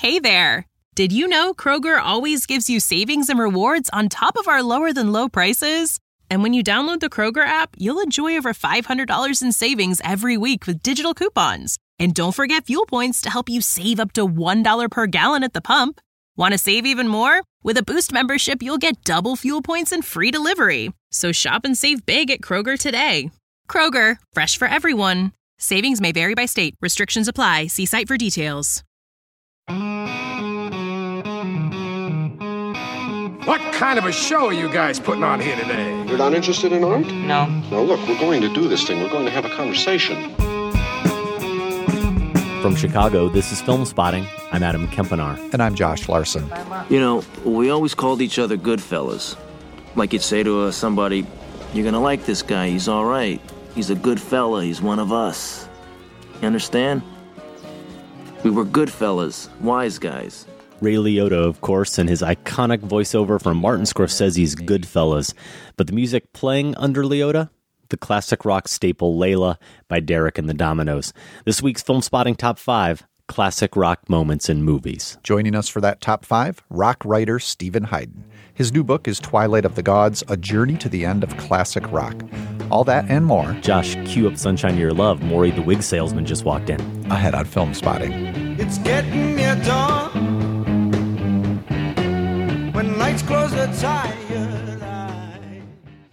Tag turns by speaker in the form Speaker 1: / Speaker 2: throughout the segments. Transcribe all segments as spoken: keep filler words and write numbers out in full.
Speaker 1: Hey there! Did you know Kroger always gives you savings and rewards on top of our lower-than-low prices? And when you download the Kroger app, you'll enjoy over five hundred dollars in savings every week with digital coupons. And don't forget fuel points to help you save up to one dollar per gallon at the pump. Want to save even more? With a Boost membership, you'll get double fuel points and free delivery. So shop and save big at Kroger today. Kroger, fresh for everyone. Savings may vary by state. Restrictions apply. See site for details.
Speaker 2: What kind of a show are you guys putting on here today?
Speaker 3: You're not interested in art?
Speaker 4: No.
Speaker 3: Now look, we're going to do this thing. We're going to have a conversation.
Speaker 5: From Chicago, this is Film Spotting. I'm Adam Kempenaar.
Speaker 6: And I'm Josh Larson.
Speaker 7: You know, we always called each other good fellas. Like you'd say to uh, somebody, you're gonna like this guy, he's all right. He's a good fella, he's one of us. You understand? We were good fellas, wise guys.
Speaker 5: Ray Liotta, of course, and his iconic voiceover from Martin Scorsese's Goodfellas. But the music playing under Liotta? The classic rock staple Layla by Derek and the Dominos. This week's Film Spotting Top five, Classic Rock Moments in Movies.
Speaker 6: Joining us for that top five, rock writer Steven Hyden. His new book is Twilight of the Gods, A Journey to the End of Classic Rock. All that and more.
Speaker 5: Josh, cue up Sunshine of Your Love. Maury the wig salesman just walked in.
Speaker 6: Ahead on Film Spotting.
Speaker 8: It's getting near dawn. When lights close the tired eye.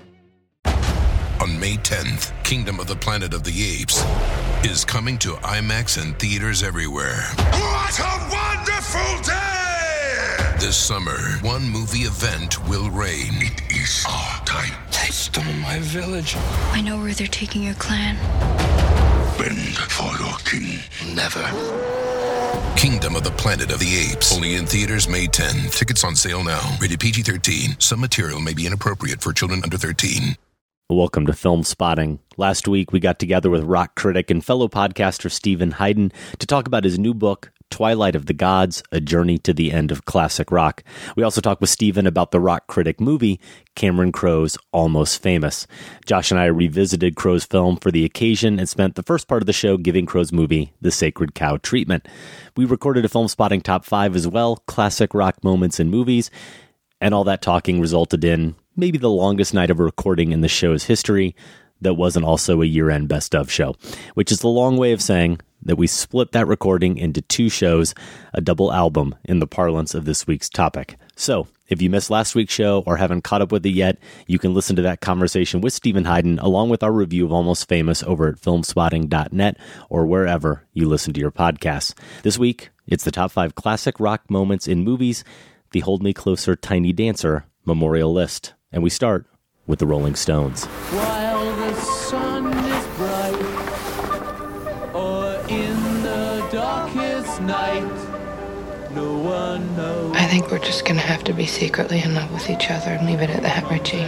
Speaker 9: On May tenth, Kingdom of the Planet of the Apes is coming to IMAX and theaters everywhere.
Speaker 10: What a wonderful day!
Speaker 9: This summer, one movie event will reign.
Speaker 10: It is our time.
Speaker 11: They stole my village.
Speaker 12: I know where they're taking your clan.
Speaker 10: Bend for your king.
Speaker 11: Never.
Speaker 9: Kingdom of the Planet of the Apes. Only in theaters May tenth. Tickets on sale now. Rated P G thirteen. Some material may be inappropriate for children under thirteen.
Speaker 5: Welcome to Film Spotting. Last week, we got together with rock critic and fellow podcaster Steven Hyden to talk about his new book, Twilight of the Gods, A Journey to the End of Classic Rock. We also talked with Steven about the rock critic movie, Cameron Crowe's Almost Famous. Josh and I revisited Crowe's film for the occasion and spent the first part of the show giving Crowe's movie the Sacred Cow treatment. We recorded a Film Spotting Top five as well, classic rock moments in movies, and all that talking resulted in maybe the longest night of recording in the show's history that wasn't also a year-end best-of show, which is a long way of saying that we split that recording into two shows, a double album in the parlance of this week's topic. So, if you missed last week's show or haven't caught up with it yet, you can listen to that conversation with Steven Hyden along with our review of Almost Famous over at film spotting dot net or wherever you listen to your podcasts. This week, it's the top five classic rock moments in movies, the Hold Me Closer Tiny Dancer memorial list. And we start with the Rolling Stones.
Speaker 13: While the sun is bright, or in the darkest night, no one knows.
Speaker 14: I think we're just gonna have to be secretly in love with each other and leave it at that, Richie.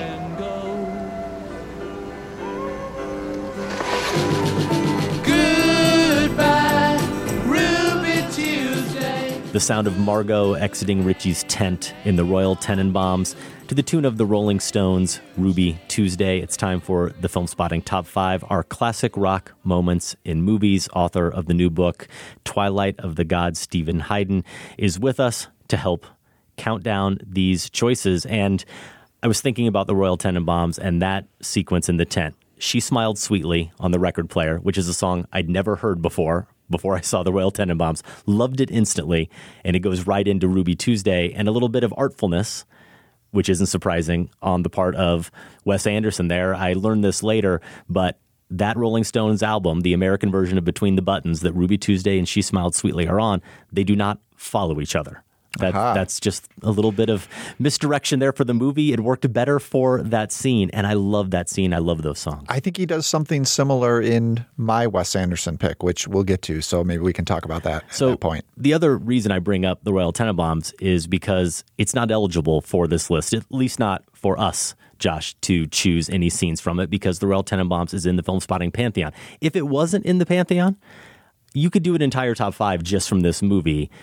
Speaker 13: Goodbye, Ruby Tuesday.
Speaker 5: The sound of Margot exiting Richie's tent in the Royal Tenenbaums to the tune of the Rolling Stones' Ruby Tuesday. It's time for the Film Spotting Top five, our classic rock moments in movies. Author of the new book, Twilight of the Gods, Steven Hyden, is with us to help count down these choices. And I was thinking about the Royal Tenenbaums and that sequence in the tent. She Smiled Sweetly on the record player, which is a song I'd never heard before. Before I saw the Royal Tenenbaums, loved it instantly, and it goes right into Ruby Tuesday, and a little bit of artfulness, which isn't surprising on the part of Wes Anderson there. I learned this later, but that Rolling Stones album, the American version of Between the Buttons that Ruby Tuesday and She Smiled Sweetly are on, they do not follow each other. That, uh-huh. That's just a little bit of misdirection there for the movie. It worked better for that scene, and I love that scene. I love those songs.
Speaker 6: I think he does something similar in my Wes Anderson pick, which we'll get to, so maybe we can talk about that
Speaker 5: so
Speaker 6: at that point.
Speaker 5: The other reason I bring up the Royal Tenenbaums is because it's not eligible for this list, at least not for us, Josh, to choose any scenes from it, because the Royal Tenenbaums is in the Film Spotting Pantheon. If it wasn't in the Pantheon, you could do an entire top five just from this movie.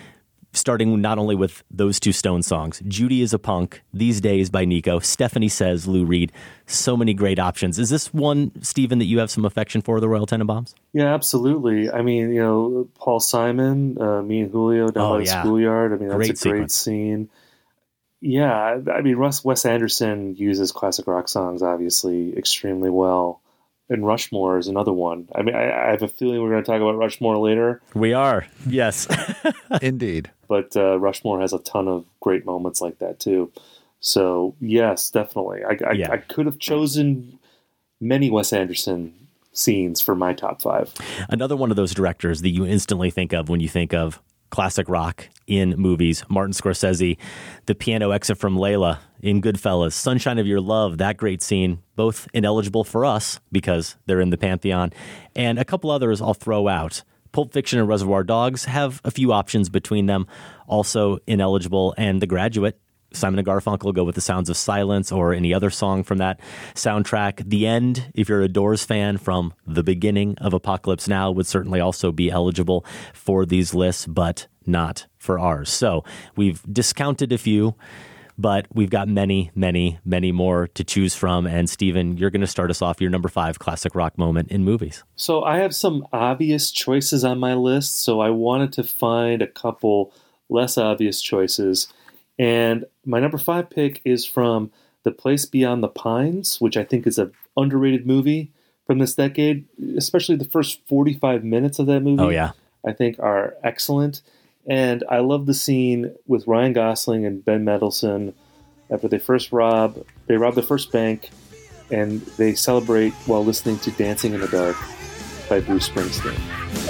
Speaker 5: starting not only with those two Stone songs, Judy is a Punk, These Days by Nico, Stephanie Says, Lou Reed, so many great options. Is this one, Stephen, that you have some affection for, the Royal Tenenbaums?
Speaker 4: Yeah, absolutely. I mean, you know, Paul Simon, uh, me and Julio down
Speaker 5: Oh,
Speaker 4: by the
Speaker 5: yeah.
Speaker 4: schoolyard. I mean, that's
Speaker 5: Great
Speaker 4: a great
Speaker 5: sequence.
Speaker 4: scene. Yeah, I mean, Russ, Wes Anderson uses classic rock songs, obviously, extremely well. And Rushmore is another one. I mean, I, I have a feeling we're going to talk about Rushmore later.
Speaker 5: We are, yes.
Speaker 6: Indeed.
Speaker 4: But uh, Rushmore has a ton of great moments like that, too. So, yes, definitely. I, I,
Speaker 5: Yeah.
Speaker 4: I could have chosen many Wes Anderson scenes for my top five.
Speaker 5: Another one of those directors that you instantly think of when you think of classic rock in movies, Martin Scorsese, the piano exit from Layla in Goodfellas, Sunshine of Your Love, that great scene, both ineligible for us because they're in the Pantheon, and a couple others I'll throw out. Pulp Fiction and Reservoir Dogs have a few options between them, also ineligible, and The Graduate, Simon and Garfunkel go with The Sounds of Silence or any other song from that soundtrack. The End, if you're a Doors fan from the beginning of Apocalypse Now, would certainly also be eligible for these lists, but not for ours. So we've discounted a few, but we've got many, many, many more to choose from. And Stephen, you're going to start us off your number five classic rock moment in movies.
Speaker 4: So I have some obvious choices on my list, so I wanted to find a couple less obvious choices. And my number five pick is from The Place Beyond the Pines, which I think is an underrated movie from this decade, especially the first forty-five minutes of that movie.
Speaker 5: Oh, yeah.
Speaker 4: I think are excellent. And I love the scene with Ryan Gosling and Ben Mendelsohn after they first rob, they rob the first bank, and they celebrate while listening to Dancing in the Dark by Bruce Springsteen.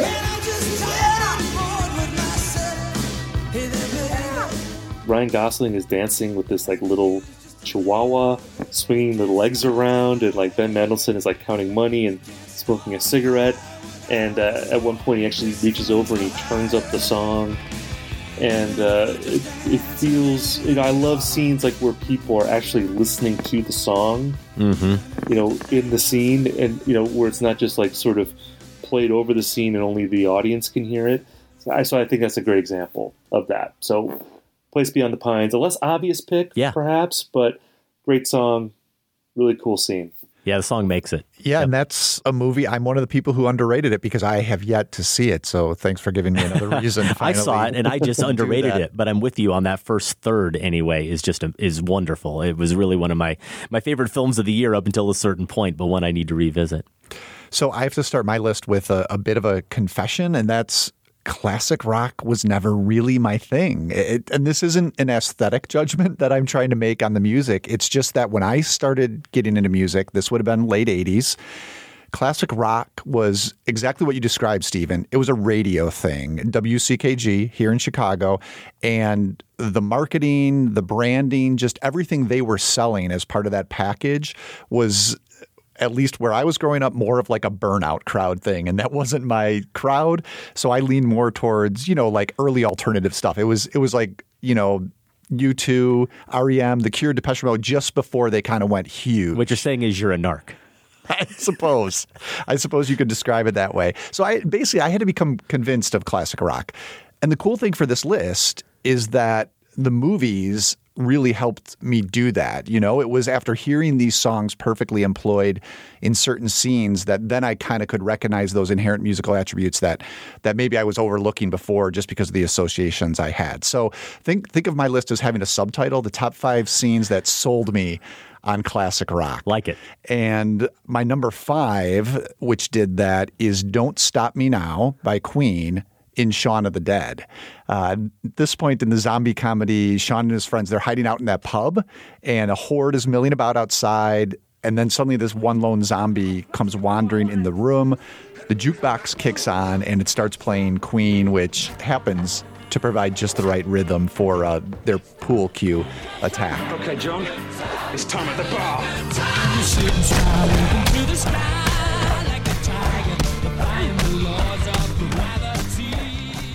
Speaker 4: Ryan Gosling is dancing with this like little chihuahua, swinging the legs around, and like Ben Mendelsohn is like counting money and smoking a cigarette. And uh, at one point, he actually reaches over and he turns up the song. And uh, it, it feels, you know, I love scenes like where people are actually listening to the song,
Speaker 5: mm-hmm.
Speaker 4: you know, in the scene, and you know, where it's not just like sort of played over the scene and only the audience can hear it. So I, so I think that's a great example of that. So, Place Beyond the Pines, a less obvious pick,
Speaker 5: yeah.
Speaker 4: perhaps, but great song, really cool scene.
Speaker 5: Yeah, the song makes it.
Speaker 6: Yeah, yep. And that's a movie. I'm one of the people who underrated it because I have yet to see it. So thanks for giving me another reason.
Speaker 5: I saw it and I just underrated
Speaker 6: that.
Speaker 5: it, but I'm with you on that first third anyway. Is just a, is wonderful. It was really one of my my favorite films of the year up until a certain point, but one I need to revisit.
Speaker 6: So I have to start my list with a, a bit of a confession, and that's classic rock was never really my thing. It, and this isn't an aesthetic judgment that I'm trying to make on the music. It's just that when I started getting into music, this would have been late eighties, classic rock was exactly what you described, Stephen. It was a radio thing, W C K G here in Chicago, and the marketing, the branding, just everything they were selling as part of that package was, at least where I was growing up, more of like a burnout crowd thing. And that wasn't my crowd. So I leaned more towards, you know, like early alternative stuff. It was, it was like, you know, U two, R E M, The Cure, Depeche Mode, just before they kind of went huge.
Speaker 5: What you're saying is you're a narc.
Speaker 6: I suppose. I suppose you could describe it that way. So I basically, I had to become convinced of classic rock. And the cool thing for this list is that the movies really helped me do that. You know, it was after hearing these songs perfectly employed in certain scenes that then I kind of could recognize those inherent musical attributes that that maybe I was overlooking before just because of the associations I had. So think think of my list as having a subtitle, the top five scenes that sold me on classic rock.
Speaker 5: Like it.
Speaker 6: And my number five, which did that, is Don't Stop Me Now by Queen in Shaun of the Dead. Uh, at this point in the zombie comedy, Shaun and his friends, they're hiding out in that pub, and a horde is milling about outside, and then suddenly this one lone zombie comes wandering in the room. The jukebox kicks on, and it starts playing Queen, which happens to provide just the right rhythm for uh, their pool cue attack.
Speaker 2: Okay, John, it's time at the bar.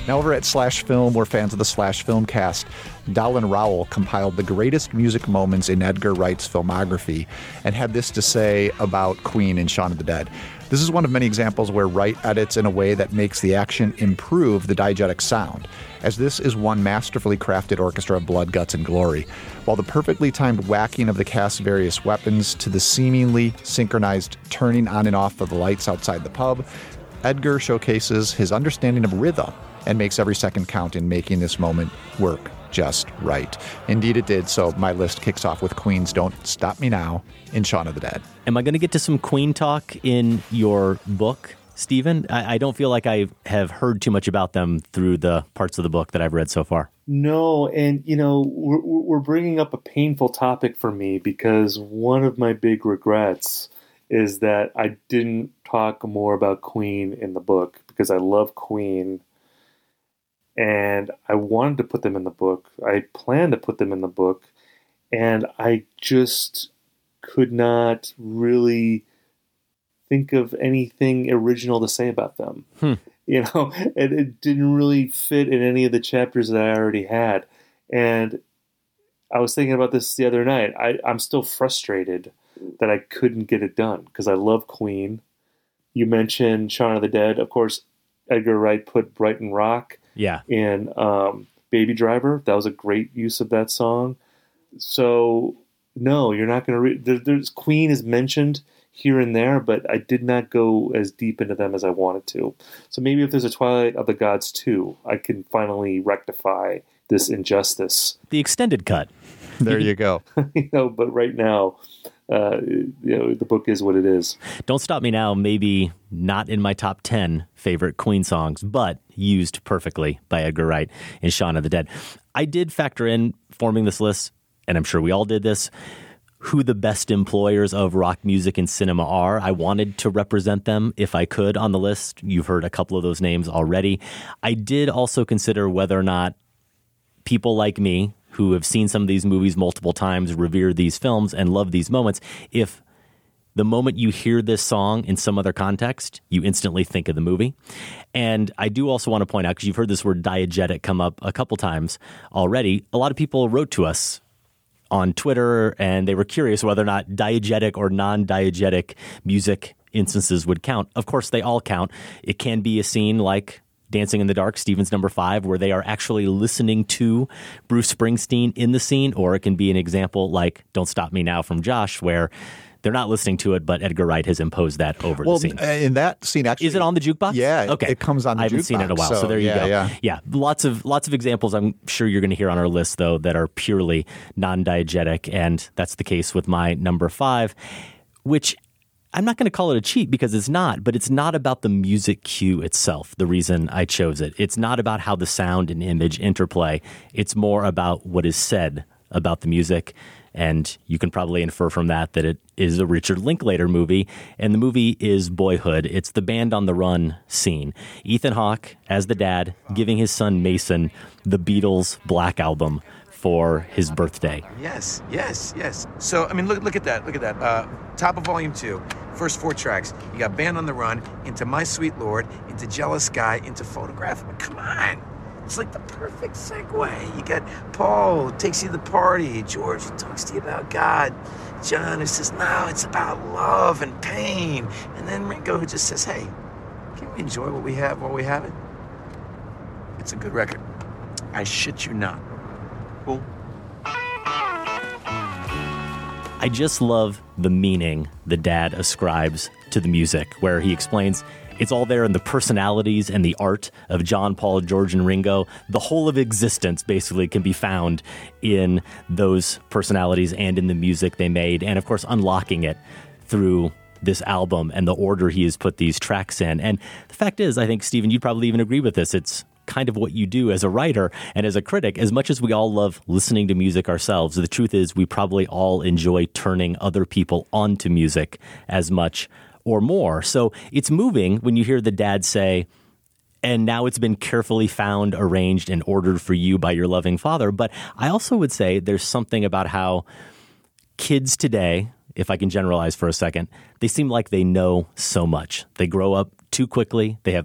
Speaker 6: Now over at Slash Film, we're fans of the Slash Film cast. Dallin Rowell compiled the greatest music moments in Edgar Wright's filmography and had this to say about Queen in Shaun of the Dead. This is one of many examples where Wright edits in a way that makes the action improve the diegetic sound, as this is one masterfully crafted orchestra of blood, guts, and glory. While the perfectly timed whacking of the cast's various weapons to the seemingly synchronized turning on and off of the lights outside the pub, Edgar showcases his understanding of rhythm and makes every second count in making this moment work just right. Indeed it did, so my list kicks off with Queen's Don't Stop Me Now in Shaun of the Dead.
Speaker 5: Am I going to get to some Queen talk in your book, Stephen? I, I don't feel like I have heard too much about them through the parts of the book that I've read so far.
Speaker 4: No, and, you know, we're, we're bringing up a painful topic for me because one of my big regrets is that I didn't talk more about Queen in the book because I love Queen. And I wanted to put them in the book. I planned to put them in the book. And I just could not really think of anything original to say about them.
Speaker 5: Hmm.
Speaker 4: You know, and it didn't really fit in any of the chapters that I already had. And I was thinking about this the other night. I, I'm still frustrated that I couldn't get it done because I love Queen. You mentioned Shaun of the Dead. Of course, Edgar Wright put Brighton Rock
Speaker 5: yeah.
Speaker 4: in um, Baby Driver. That was a great use of that song. So, no, you're not going to read... There, there's Queen is mentioned here and there, but I did not go as deep into them as I wanted to. So maybe if there's a Twilight of the Gods two, I can finally rectify this injustice.
Speaker 5: The extended cut.
Speaker 6: There you go.
Speaker 4: You know, but right now... Uh, you know, the book is what it is.
Speaker 5: Don't Stop Me Now, maybe not in my top ten favorite Queen songs, but used perfectly by Edgar Wright in Shaun of the Dead. I did factor in forming this list, and I'm sure we all did this, who the best employers of rock music and cinema are. I wanted to represent them if I could on the list. You've heard a couple of those names already. I did also consider whether or not people like me, who have seen some of these movies multiple times, revere these films, and love these moments, if the moment you hear this song in some other context, you instantly think of the movie. And I do also want to point out, because you've heard this word diegetic come up a couple times already, a lot of people wrote to us on Twitter, and they were curious whether or not diegetic or non-diegetic music instances would count. Of course, they all count. It can be a scene like Dancing in the Dark, Stephen's number five, where they are actually listening to Bruce Springsteen in the scene, or it can be an example like Don't Stop Me Now from Josh, where they're not listening to it, but Edgar Wright has imposed that over
Speaker 6: well,
Speaker 5: the scene.
Speaker 6: In that scene, actually,
Speaker 5: is it on the jukebox?
Speaker 6: Yeah,
Speaker 5: okay.
Speaker 6: It comes on the jukebox.
Speaker 5: I haven't seen it in a while, so, so there you
Speaker 6: yeah,
Speaker 5: go.
Speaker 6: Yeah.
Speaker 5: yeah, lots of lots of examples I'm sure you're going to hear on our list, though, that are purely non-diegetic, and that's the case with my number five, which I'm not going to call it a cheat because it's not, but it's not about the music cue itself, the reason I chose it. It's not about how the sound and image interplay. It's more about what is said about the music, and you can probably infer from that that it is a Richard Linklater movie, and the movie is Boyhood. It's the Band on the Run scene. Ethan Hawke, as the dad, giving his son Mason the Beatles' Black Album for his birthday.
Speaker 15: Yes, yes, yes. So, I mean, look look at that, look at that. Uh, top of volume two, first four tracks. You got Band on the Run, into My Sweet Lord, into Jealous Guy, into Photograph. I mean, come on. It's like the perfect segue. You got Paul, who takes you to the party. George, who talks to you about God. John, who says, no, it's about love and pain. And then Ringo, who just says, hey, can we enjoy what we have while we have it? It's a good record. I shit you not. Cool.
Speaker 5: I just love the meaning the dad ascribes to the music, where he explains it's all there in the personalities and the art of John, Paul, George, and Ringo. The whole of existence basically can be found in those personalities and in the music they made, and of course unlocking it through this album and the order he has put these tracks in. And the fact is, I think, Stephen, you'd probably even agree with this, it's kind of what you do as a writer and as a critic. As much as we all love listening to music ourselves, the truth is we probably all enjoy turning other people onto music as much or more. So it's moving when you hear the dad say, and now it's been carefully found, arranged, and ordered for you by your loving father. But I also would say there's something about how kids today, if I can generalize for a second, they seem like they know so much. They grow up too quickly. They have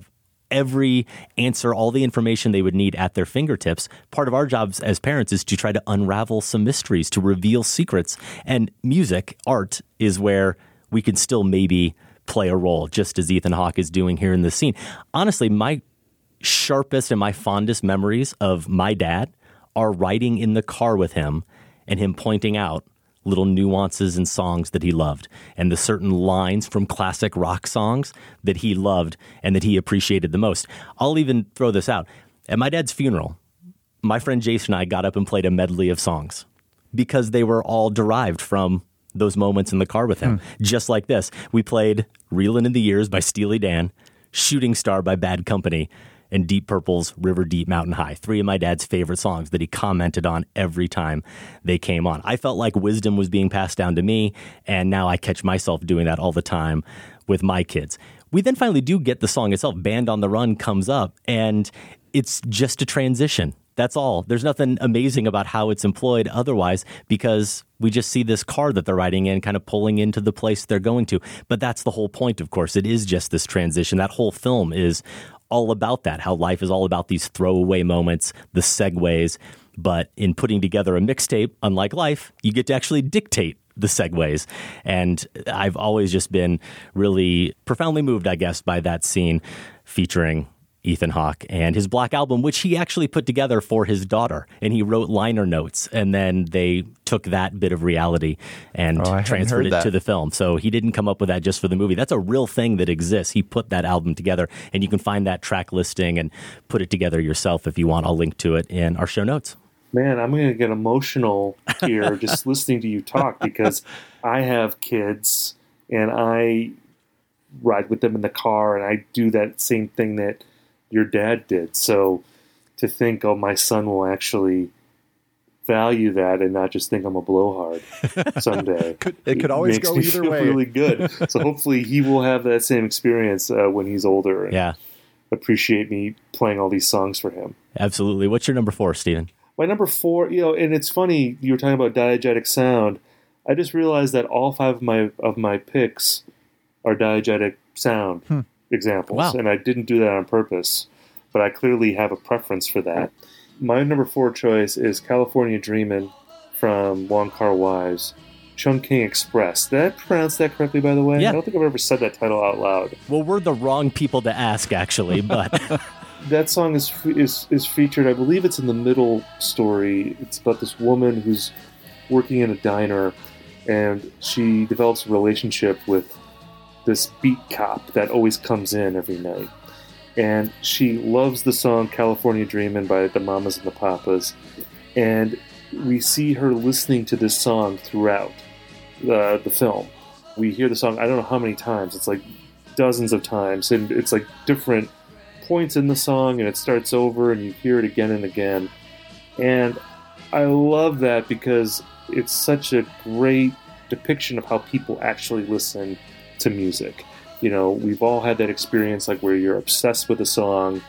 Speaker 5: every answer, all the information they would need at their fingertips. Part of our jobs as parents is to try to unravel some mysteries, to reveal secrets. And music, art, is where we can still maybe play a role, just as Ethan Hawke is doing here in this scene. Honestly, my sharpest and my fondest memories of my dad are riding in the car with him and him pointing out little nuances in songs that he loved and the certain lines from classic rock songs that he loved and that he appreciated the most. I'll even throw this out. At my dad's funeral, my friend Jason and I got up and played a medley of songs because they were all derived from those moments in the car with him. Hmm. Just like this. We played Reelin' in the Years by Steely Dan, Shooting Star by Bad Company, and Deep Purple's River Deep Mountain High, three of my dad's favorite songs that he commented on every time they came on. I felt like wisdom was being passed down to me, and now I catch myself doing that all the time with my kids. We then finally do get the song itself. Band on the Run comes up, and it's just a transition. That's all. There's nothing amazing about how it's employed otherwise, because we just see this car that they're riding in kind of pulling into the place they're going to. But that's the whole point, of course. It is just this transition. That whole film is all about that, how life is all about these throwaway moments, the segues. But in putting together a mixtape, unlike life, you get to actually dictate the segues. And I've always just been really profoundly moved, I guess, by that scene featuring Ethan Hawke and his Black Album, which he actually put together for his daughter. And he wrote liner notes, and then they took that bit of reality and
Speaker 6: oh,
Speaker 5: transferred it
Speaker 6: that.
Speaker 5: to the film. So he didn't come up with that just for the movie. That's a real thing that exists. He put that album together, and you can find that track listing and put it together yourself if you want. I'll link to it in our show notes.
Speaker 4: Man, I'm going to get emotional here just listening to you talk, because I have kids and I ride with them in the car, and I do that same thing that your dad did. So to think, oh, my son will actually value that and not just think I'm a blowhard someday.
Speaker 6: could, it could always
Speaker 4: makes
Speaker 6: go
Speaker 4: me
Speaker 6: either
Speaker 4: feel
Speaker 6: way.
Speaker 4: Really good. So hopefully he will have that same experience uh, when he's older. And
Speaker 5: yeah.
Speaker 4: appreciate me playing all these songs for him.
Speaker 5: Absolutely. What's your number four, Stephen?
Speaker 4: My number four, you know, and it's funny, you were talking about diegetic sound. I just realized that all five of my of my picks are diegetic sound hmm. examples.
Speaker 5: Wow.
Speaker 4: And I didn't do that on purpose, but I clearly have a preference for that. My number four choice is California Dreamin' from Wong Kar-wai's Chungking Express. Did I pronounce that correctly, by the way?
Speaker 5: Yeah.
Speaker 4: I don't think I've ever said that title out loud.
Speaker 5: Well, we're the wrong people to ask, actually, but...
Speaker 4: That song is is is featured, I believe it's in the middle story. It's about this woman who's working in a diner, and she develops a relationship with this beat cop that always comes in every night. And she loves the song California Dreamin' by the Mamas and the Papas. And we see her listening to this song throughout uh, the film. We hear the song, I don't know how many times. It's like dozens of times. And it's like different points in the song, and it starts over, and you hear it again and again. And I love that because it's such a great depiction of how people actually listen to music. You know, we've all had that experience, like where you're obsessed with a song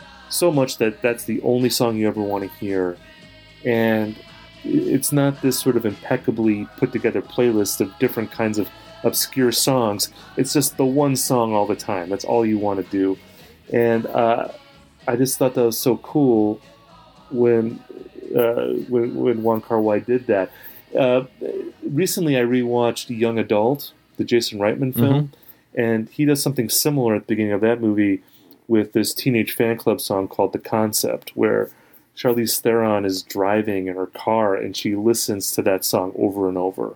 Speaker 4: so much that that's the only song you ever want to hear. And it's not this sort of impeccably put together playlist of different kinds of obscure songs. It's just the one song all the time. That's all you want to do. And uh, I just thought that was so cool when uh, when, when Wong Kar-wai did that. Uh, recently, I rewatched Young Adult, the Jason Reitman film, mm-hmm. and he does something similar at the beginning of that movie with this Teenage Fan Club song called The Concept, where Charlize Theron is driving in her car, and she listens to that song over and over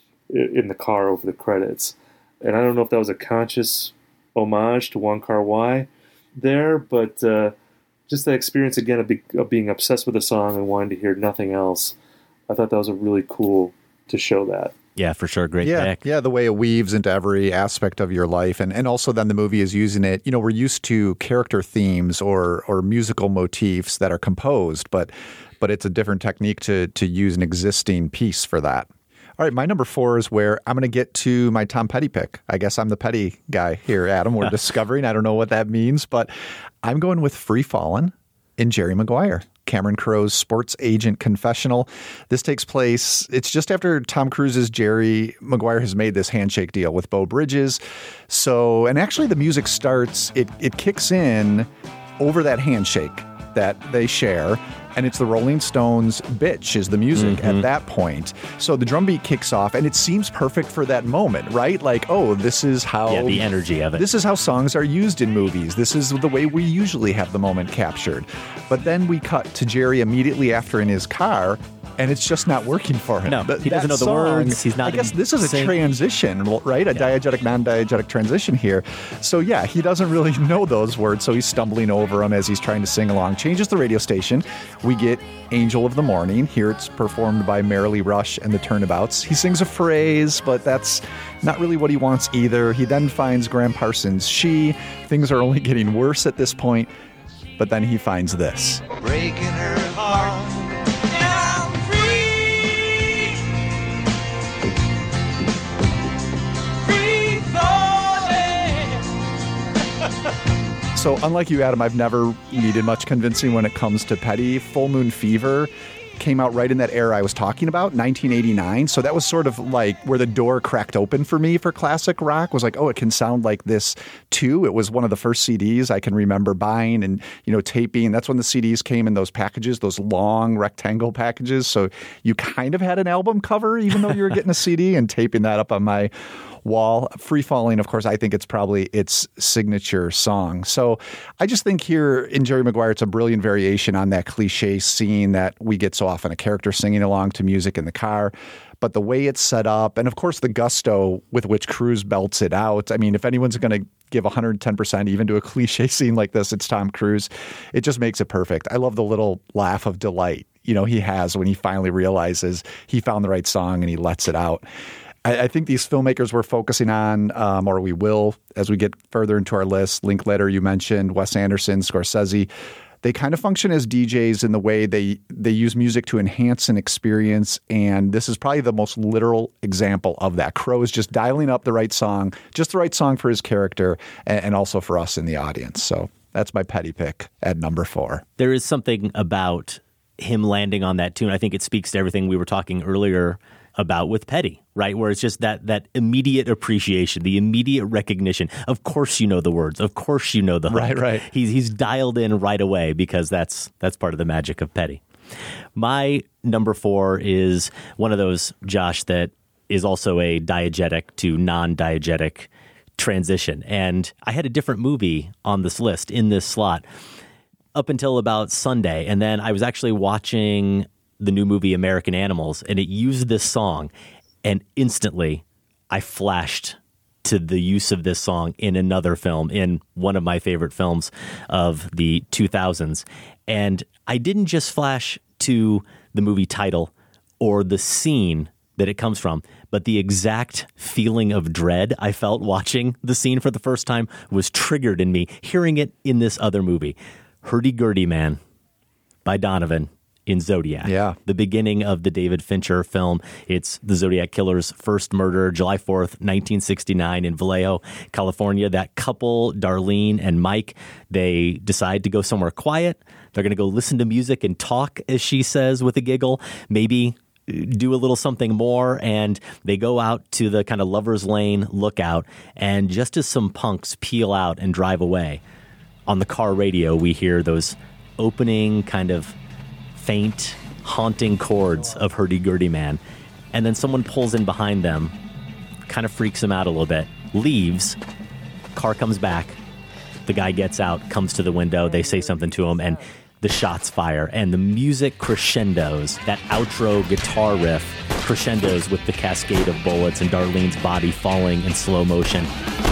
Speaker 4: in the car over the credits. And I don't know if that was a conscious homage to Wong Kar-wai there, but uh, just that experience again of, be, of being obsessed with a song and wanting to hear nothing else. I thought that was a really cool to show that.
Speaker 5: Yeah, for sure. Great
Speaker 6: yeah,
Speaker 5: pick.
Speaker 6: Yeah, the way it weaves into every aspect of your life. And and also then the movie is using it. You know, we're used to character themes or or musical motifs that are composed, but but it's a different technique to to use an existing piece for that. All right, my number four is where I'm going to get to my Tom Petty pick. I guess I'm the Petty guy here, Adam. We're discovering. I don't know what that means, but I'm going with Free Fallin' in Jerry Maguire. Cameron Crowe's sports agent confessional. This takes place, it's just after Tom Cruise's Jerry Maguire has made this handshake deal with Beau Bridges. So, and actually the music starts, it, it kicks in over that handshake that they share. And it's the Rolling Stones' Bitch is the music mm-hmm. at that point. So the drum beat kicks off, and it seems perfect for that moment, right? Like, oh, this is how...
Speaker 5: Yeah, the energy of it.
Speaker 6: This is how songs are used in movies. This is the way we usually have the moment captured. But then we cut to Jerry immediately after in his car, and it's just not working for him.
Speaker 5: No,
Speaker 6: Th-
Speaker 5: he doesn't know
Speaker 6: song,
Speaker 5: the words. He's not.
Speaker 6: I guess this is a
Speaker 5: sync.
Speaker 6: transition, right? A yeah. diegetic, non-diegetic transition here. So yeah, he doesn't really know those words, so he's stumbling over them as he's trying to sing along. Changes the radio station. We get Angel of the Morning. Here it's performed by Marilee Rush and the Turnabouts. He sings a phrase, but that's not really what he wants either. He then finds Graham Parsons' She. Things are only getting worse at this point, but then he finds this.
Speaker 8: Breaking her heart.
Speaker 6: So unlike you, Adam, I've never needed much convincing when it comes to Petty. Full Moon Fever came out right in that era I was talking about, nineteen eighty-nine. So that was sort of like where the door cracked open for me for classic rock. Was like, oh, it can sound like this too. It was one of the first C Ds I can remember buying and, you know, taping. That's when the C Ds came in those packages, those long rectangle packages. So you kind of had an album cover, even though you were getting a C D, and taping that up on my wall. Free Falling, of course, I think it's probably its signature song. So I just think here in Jerry Maguire, it's a brilliant variation on that cliche scene that we get so often, a character singing along to music in the car. But the way it's set up, and of course the gusto with which Cruise belts it out. I mean, if anyone's going to give one hundred ten percent even to a cliche scene like this, it's Tom Cruise. It just makes it perfect. I love the little laugh of delight, you know, he has when he finally realizes he found the right song and he lets it out. I think these filmmakers we're focusing on, um, or we will as we get further into our list, Linklater, you mentioned, Wes Anderson, Scorsese, they kind of function as D Js in the way they, they use music to enhance an experience. And this is probably the most literal example of that. Crowe is just dialing up the right song, just the right song for his character and, and also for us in the audience. So that's my Petty pick at number four.
Speaker 5: There is something about him landing on that tune. I think it speaks to everything we were talking earlier about with Petty, right? Where it's just that that immediate appreciation, the immediate recognition. Of course you know the words. Of course you know the hook.
Speaker 6: Right, right.
Speaker 5: He's he's dialed in right away because that's that's part of the magic of Petty. My number four is one of those, Josh, that is also a diegetic to non-diegetic transition. And I had a different movie on this list in this slot up until about Sunday. And then I was actually watching the new movie American Animals, and it used this song, and instantly I flashed to the use of this song in another film, in one of my favorite films of the two thousands. And I didn't just flash to the movie title or the scene that it comes from, but the exact feeling of dread I felt watching the scene for the first time was triggered in me hearing it in this other movie, Hurdy-Gurdy Man by Donovan in Zodiac.
Speaker 6: Yeah.
Speaker 5: The beginning of the David Fincher film. It's the Zodiac Killer's first murder, July fourth, nineteen sixty-nine in Vallejo, California. That couple, Darlene and Mike, they decide to go somewhere quiet. They're going to go listen to music and talk, as she says with a giggle, maybe do a little something more. And they go out to the kind of lover's lane lookout. And just as some punks peel out and drive away, on the car radio, we hear those opening kind of faint, haunting chords of Hurdy-Gurdy Man. And then someone pulls in behind them, kind of freaks him out a little bit, leaves, car comes back, the guy gets out, comes to the window, they say something to him, and the shots fire. And the music crescendos, that outro guitar riff crescendos with the cascade of bullets and Darlene's body falling in slow motion.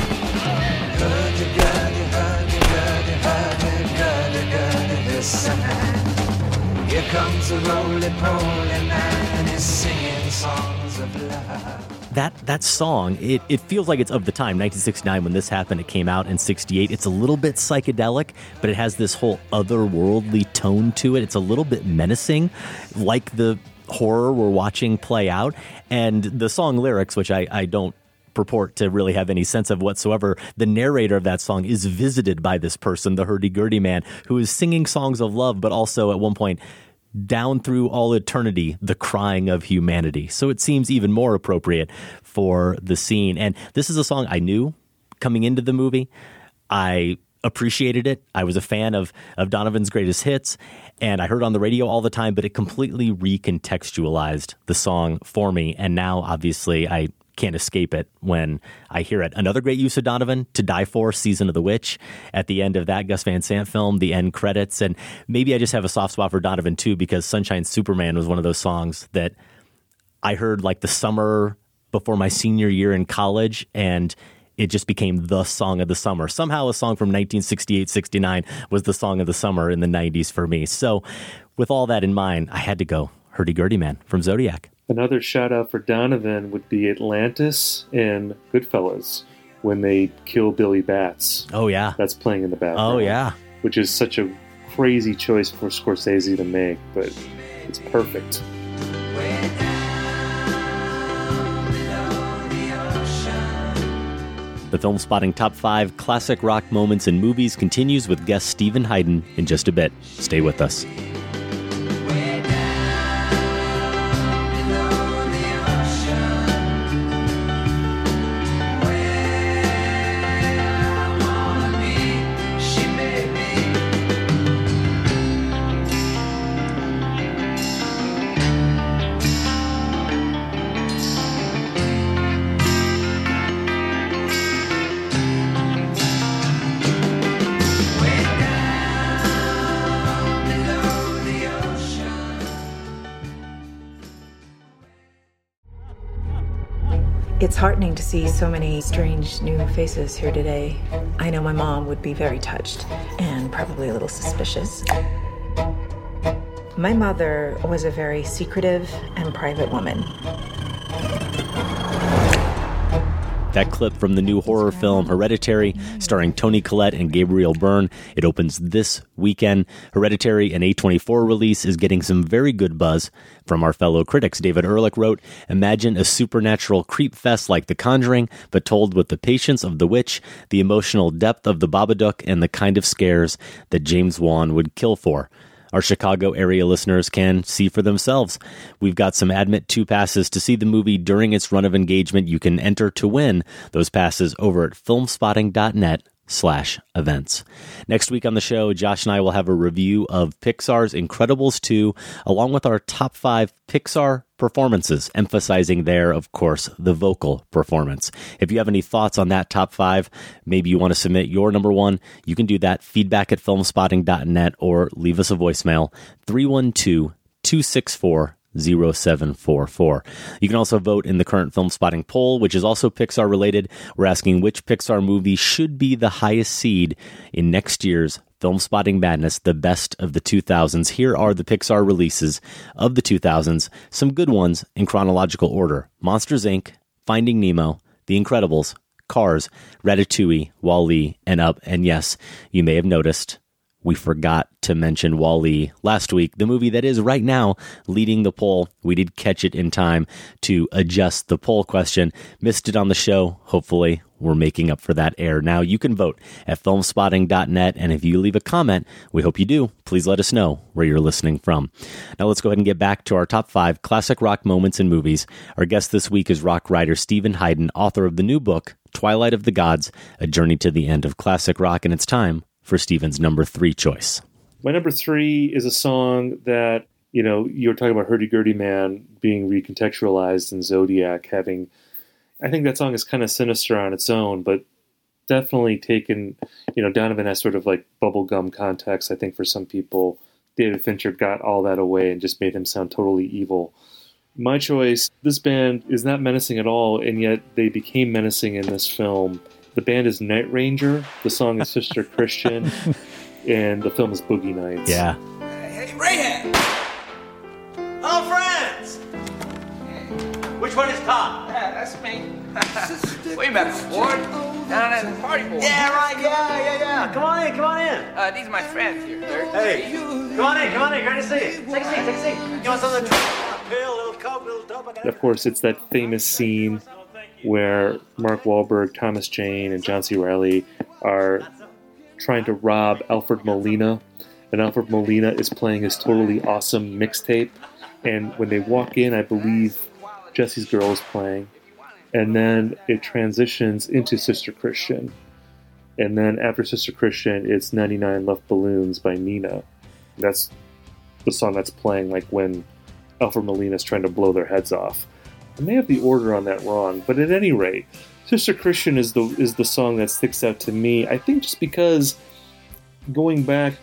Speaker 8: Here comes a roly-poly man and he's singing songs of love.
Speaker 5: That that song, it, it feels like it's of the time, nineteen sixty-nine when this happened. It came out in sixty-eight. It's a little bit psychedelic, but it has this whole otherworldly tone to it. It's a little bit menacing, like the horror we're watching play out. And the song lyrics, which I, I don't purport to really have any sense of whatsoever. The narrator of that song is visited by this person, the hurdy-gurdy man, who is singing songs of love, but also at one point, down through all eternity, the crying of humanity. So it seems even more appropriate for the scene. And this is a song I knew coming into the movie. I appreciated it. I was a fan of, of Donovan's greatest hits, and I heard it on the radio all the time, but it completely recontextualized the song for me. And now, obviously, I can't escape it when I hear it. Another great use of Donovan, To Die For, Season of the Witch. At the end of that Gus Van Sant film, the end credits. And maybe I just have a soft spot for Donovan, too, because Sunshine Superman was one of those songs that I heard like the summer before my senior year in college, and it just became the song of the summer. Somehow a song from nineteen sixty-eight sixty-nine was the song of the summer in the nineties for me. So with all that in mind, I had to go Hurdy-Gurdy Man from Zodiac.
Speaker 4: Another shout out for Donovan would be Atlantis and Goodfellas when they kill Billy Bats.
Speaker 5: Oh, yeah.
Speaker 4: That's playing in the background.
Speaker 5: Oh, yeah.
Speaker 4: Which is such a crazy choice for Scorsese to make, but it's perfect.
Speaker 5: The Film Spotting Top five Classic Rock Moments in Movies continues with guest Steven Hyden in just a bit. Stay with us.
Speaker 16: It's heartening to see so many strange new faces here today. I know my mom would be very touched and probably a little suspicious. My mother was a very secretive and private woman.
Speaker 5: That clip from the new horror film Hereditary, starring Toni Collette and Gabriel Byrne. It opens this weekend. Hereditary, an A twenty-four release, is getting some very good buzz from our fellow critics. David Ehrlich wrote, "Imagine a supernatural creep fest like The Conjuring, but told with the patience of the witch, the emotional depth of the Babadook, and the kind of scares that James Wan would kill for." Our Chicago area listeners can see for themselves. We've got some Admit two passes to see the movie during its run of engagement. You can enter to win those passes over at filmspotting.net slash events. Next week on the show, Josh and I will have a review of Pixar's Incredibles two, along with our top five Pixar performances, emphasizing there, of course, the vocal performance. If you have any thoughts on that top five, maybe you want to submit your number one, you can do that, feedback at filmspotting dot net, or leave us a voicemail, three one two, two six four, zero seven four four. You can also vote in the current Film Spotting poll, which is also Pixar related. We're asking which Pixar movie should be the highest seed in next year's Film Spotting Madness, the best of the two thousands. Here are the Pixar releases of the two thousands, some good ones in chronological order: Monsters, Incorporated, Finding Nemo, The Incredibles, Cars, Ratatouille, WALL-E, and Up. And yes, you may have noticed we forgot to mention WALL-E last week, the movie that is right now leading the poll. We did catch it in time to adjust the poll question. Missed it on the show. Hopefully, we're making up for that error. Now, you can vote at filmspotting dot net, and if you leave a comment, we hope you do, please let us know where you're listening from. Now, let's go ahead and get back to our top five classic rock moments in movies. Our guest this week is rock writer Steven Hyden, author of the new book, Twilight of the Gods, A Journey to the End of Classic Rock, and it's time for Steven's number three choice.
Speaker 4: My number three is a song that, you know, you were talking about Hurdy-Gurdy Man being recontextualized and Zodiac having, I think that song is kind of sinister on its own, but definitely taken, you know, Donovan has sort of like bubblegum context. I think for some people, David Fincher got all that away and just made him sound totally evil. My choice, this band is not menacing at all, and yet they became menacing in this film. The band is Night Ranger, the song is Sister Christian, and the film is Boogie Nights.
Speaker 5: Yeah.
Speaker 17: Hey, Rahab! Hello, friends! Which one is Tom?
Speaker 18: Yeah, that's me. We met before. Down at the party board.
Speaker 17: Yeah, right, yeah, yeah, yeah. Come on in, come on in.
Speaker 18: Uh, these are my friends here, sir.
Speaker 17: Hey, come on in, come on in. Great to see you. Take a seat, take a seat. You want something to drink? A pill, a little coke, a little dope?
Speaker 4: Of course, it's that famous scene where Mark Wahlberg, Thomas Jane, and John C. Reilly are trying to rob Alfred Molina, and Alfred Molina is playing his totally awesome mixtape. And when they walk in, I believe Jesse's Girl is playing. And then it transitions into Sister Christian. And then after Sister Christian, it's ninety-nine Left Balloons by Nina. That's the song that's playing like when Alfred Molina is trying to blow their heads off. I may have the order on that wrong, but at any rate, Sister Christian is the is the song that sticks out to me. I think just because going back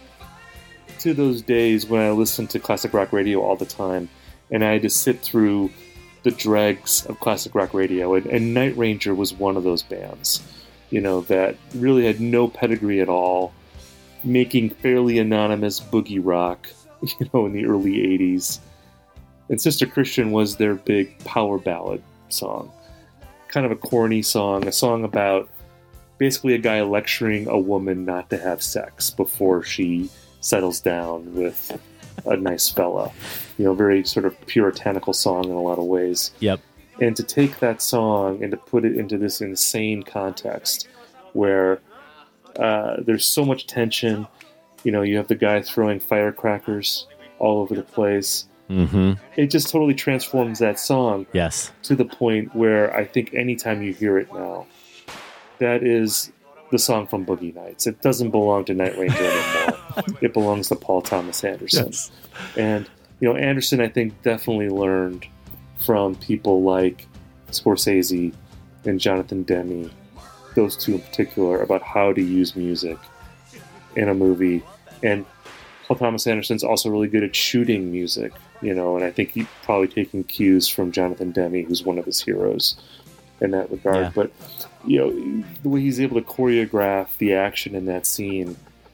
Speaker 4: to those days when I listened to classic rock radio all the time, and I had to sit through the dregs of classic rock radio, and, and Night Ranger was one of those bands, you know, that really had no pedigree at all, making fairly anonymous boogie rock, you know, in the early eighties. And Sister Christian was their big power ballad song. Kind of a corny song, a song about basically a guy lecturing a woman not to have sex before she settles down with a nice fella. You know, very sort of puritanical song in a lot of ways.
Speaker 5: Yep.
Speaker 4: And to take that song and to put it into this insane context where uh, there's so much tension. You know, you have the guy throwing firecrackers all over the place.
Speaker 5: Mm-hmm.
Speaker 4: It just totally transforms that song.
Speaker 5: Yes.
Speaker 4: To the point where I think anytime you hear it now, that is the song from Boogie Nights. It doesn't belong to Night Ranger anymore. It belongs to Paul Thomas Anderson.
Speaker 6: Yes.
Speaker 4: And, you know, Anderson, I think, definitely learned from people like Scorsese and Jonathan Demme, those two in particular, about how to use music in a movie. And Paul Thomas Anderson's also really good at shooting music, you know, and I think he's probably taking cues from Jonathan Demme, who's one of his heroes in that regard.
Speaker 5: Yeah.
Speaker 4: But, you know, the way he's able to choreograph the action in that scene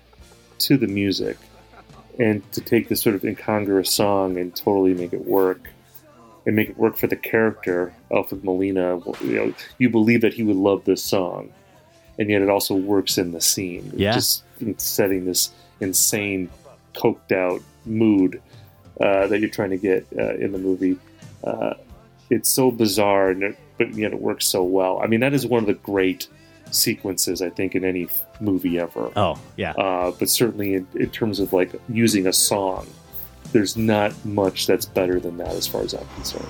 Speaker 4: to the music and to take this sort of incongruous song and totally make it work and make it work for the character, Alfred Molina, you know, you believe that he would love this song, and yet it also works in the scene.
Speaker 5: Yeah.
Speaker 4: Just setting this insane, coked out mood uh, that you're trying to get uh, in the movie. Uh, it's so bizarre, and it, but yet it works so well. I mean, that is one of the great sequences, I think, in any movie ever.
Speaker 5: Oh, yeah.
Speaker 4: Uh, but certainly in, in terms of like using a song, there's not much that's better than that as far as I'm concerned.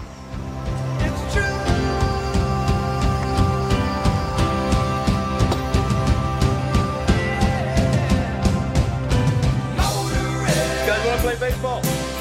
Speaker 17: Baseball.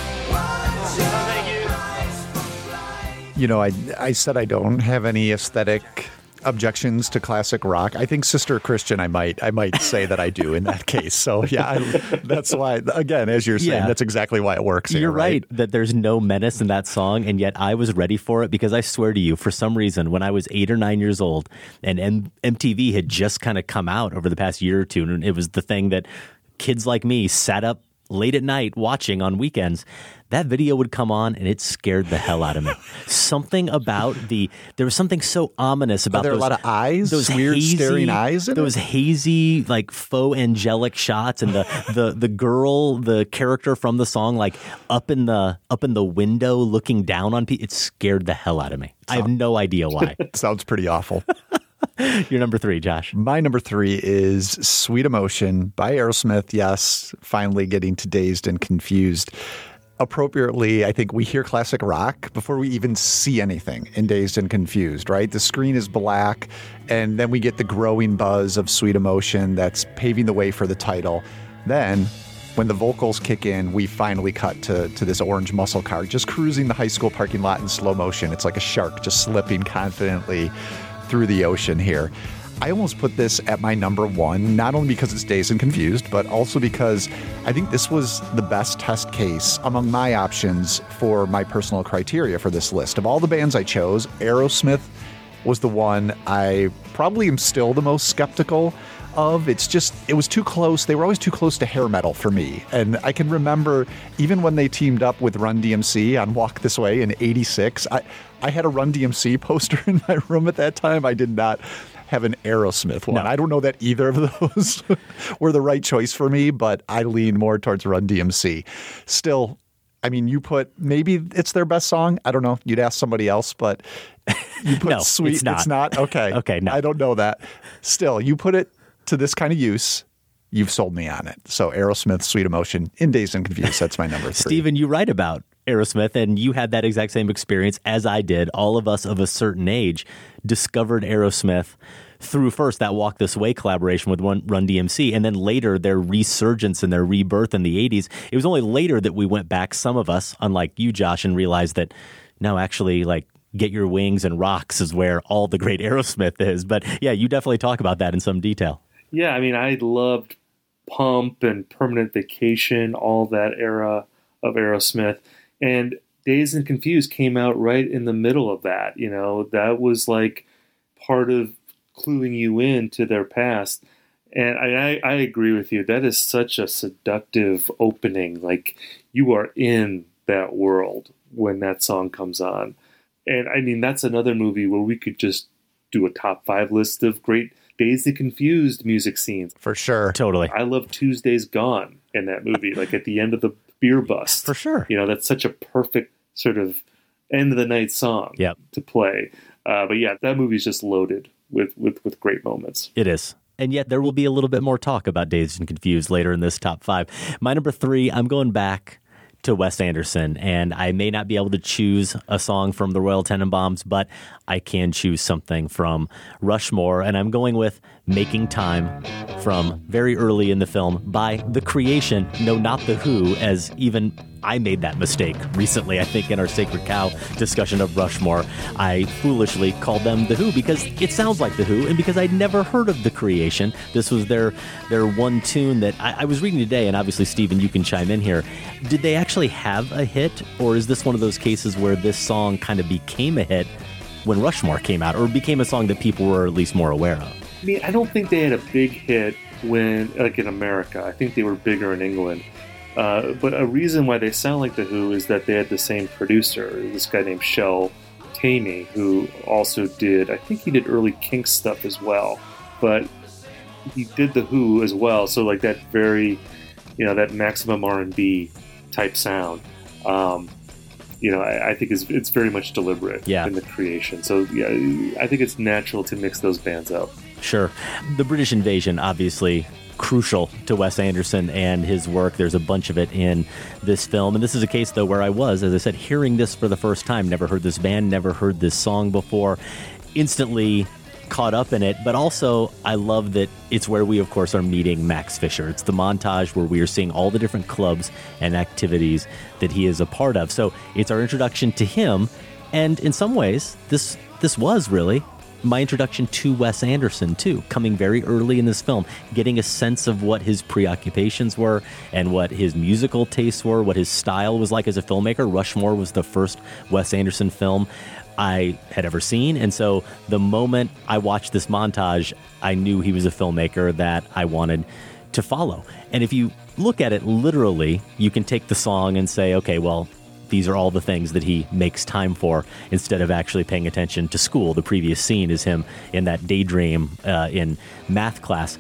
Speaker 6: You know, I I said I don't have any aesthetic objections to classic rock. I think Sister Christian, I might I might say that I do in that case. So yeah, I, that's why. Again, as you're saying,
Speaker 5: Yeah.
Speaker 6: that's exactly why it works. Here,
Speaker 5: You're
Speaker 6: right?
Speaker 5: right that there's no menace in that song, and yet I was ready for it because I swear to you, for some reason, when I was eight or nine years old, and M- MTV had just kind of come out over the past year or two, and it was the thing that kids like me sat up late at night watching on weekends, that video would come on and it scared the hell out of me. Something about the, there was something so ominous about
Speaker 6: Are there
Speaker 5: those,
Speaker 6: a lot of eyes?
Speaker 5: those
Speaker 6: Weird
Speaker 5: hazy,
Speaker 6: staring eyes in it?
Speaker 5: those hazy, like faux angelic shots, and the, the, the girl, the character from the song, like up in the, up in the window looking down on people. It scared the hell out of me. I have no idea why.
Speaker 6: Sounds pretty awful.
Speaker 5: Your number three, Josh.
Speaker 6: My number three is Sweet Emotion by Aerosmith. Yes, finally getting to Dazed and Confused. Appropriately, I think we hear classic rock before we even see anything in Dazed and Confused, right? The screen is black, and then we get the growing buzz of Sweet Emotion that's paving the way for the title. Then, when the vocals kick in, we finally cut to, to this orange muscle car just cruising the high school parking lot in slow motion. It's like a shark just slipping confidently through the ocean here. I almost put this at my number one, not only because it's Dazed and Confused, but also because I think this was the best test case among my options for my personal criteria for this list. Of all the bands I chose, Aerosmith was the one I probably am still the most skeptical of. It's just, it was too close. They were always too close to hair metal for me. And I can remember even when they teamed up with Run D M C on Walk This Way in eighty-six, I, I had a Run D M C poster in my room at that time. I did not have an Aerosmith one.
Speaker 5: No.
Speaker 6: I don't know that either of those were the right choice for me, but I lean more towards Run D M C. Still, I mean, you put, maybe it's their best song. I don't know. You'd ask somebody else, but you put
Speaker 5: no,
Speaker 6: Sweet.
Speaker 5: It's not.
Speaker 6: It's not? Okay.
Speaker 5: okay, no.
Speaker 6: I don't know that. Still, you put it to this kind of use. You've sold me on it. So Aerosmith, Sweet Emotion, in Dazed and Confused. That's my number three.
Speaker 5: Stephen, you write about Aerosmith, and you had that exact same experience as I did. All of us of a certain age discovered Aerosmith through first that Walk This Way collaboration with Run D M C, and then later their resurgence and their rebirth in the eighties. It was only later that we went back, some of us, unlike you, Josh, and realized that, no, actually, like, Get Your Wings and Rocks is where all the great Aerosmith is. But yeah, you definitely talk about that in some detail.
Speaker 4: Yeah, I mean, I loved Pump and Permanent Vacation, all that era of Aerosmith. And Dazed and Confused came out right in the middle of that. You know, that was like part of cluing you in to their past. And I, I agree with you. That is such a seductive opening. Like, you are in that world when that song comes on. And I mean, that's another movie where we could just do a top five list of great Dazed and Confused music scenes.
Speaker 6: For sure.
Speaker 5: Totally.
Speaker 4: I love Tuesday's Gone in that movie, like at the end of the beer bust.
Speaker 5: For sure.
Speaker 4: You know, that's such a perfect sort of end of the night song
Speaker 5: yep.
Speaker 4: to play. Uh, but yeah, that movie's just loaded with, with, with great moments.
Speaker 5: It is. And yet there will be a little bit more talk about Dazed and Confused later in this top five. My number three, I'm going back to Wes Anderson, and I may not be able to choose a song from the Royal Tenenbaums, but I can choose something from Rushmore, and I'm going with Making Time from very early in the film by The Creation. No, not The Who, as even I made that mistake recently, I think, in our Sacred Cow discussion of Rushmore. I foolishly called them The Who because it sounds like The Who, and because I'd never heard of The Creation. This was their their one tune that I, I was reading today, and obviously, Stephen, you can chime in here. Did they actually have a hit, or is this one of those cases where this song kind of became a hit when Rushmore came out, or became a song that people were at least more aware of?
Speaker 4: I mean, I don't think they had a big hit when, like in America. I think they were bigger in England. Uh, but a reason why they sound like The Who is that they had the same producer, this guy named Shel Tammy, who also did, I think he did early Kinks stuff as well, but he did The Who as well, so like that very, you know, that maximum R and B type sound, um, you know, I, I think is it's very much deliberate
Speaker 5: yeah.
Speaker 4: in the creation. So yeah, I think it's natural to mix those bands up.
Speaker 5: Sure. The British Invasion, obviously crucial to Wes Anderson and his work. There's a bunch of it in this film. And this is a case, though, where I was, as I said, hearing this for the first time. Never heard this band, never heard this song before. Instantly caught up in it. But also, I love that it's where we, of course, are meeting Max Fisher. It's the montage where we are seeing all the different clubs and activities that he is a part of. So it's our introduction to him. And in some ways, this this was really my introduction to Wes Anderson, too, coming very early in this film, getting a sense of what his preoccupations were and what his musical tastes were, what his style was like as a filmmaker. Rushmore was the first Wes Anderson film I had ever seen. And so the moment I watched this montage, I knew he was a filmmaker that I wanted to follow. And if you look at it literally, you can take the song and say, okay, well, these are all the things that he makes time for instead of actually paying attention to school. The previous scene is him in that daydream uh, in math class.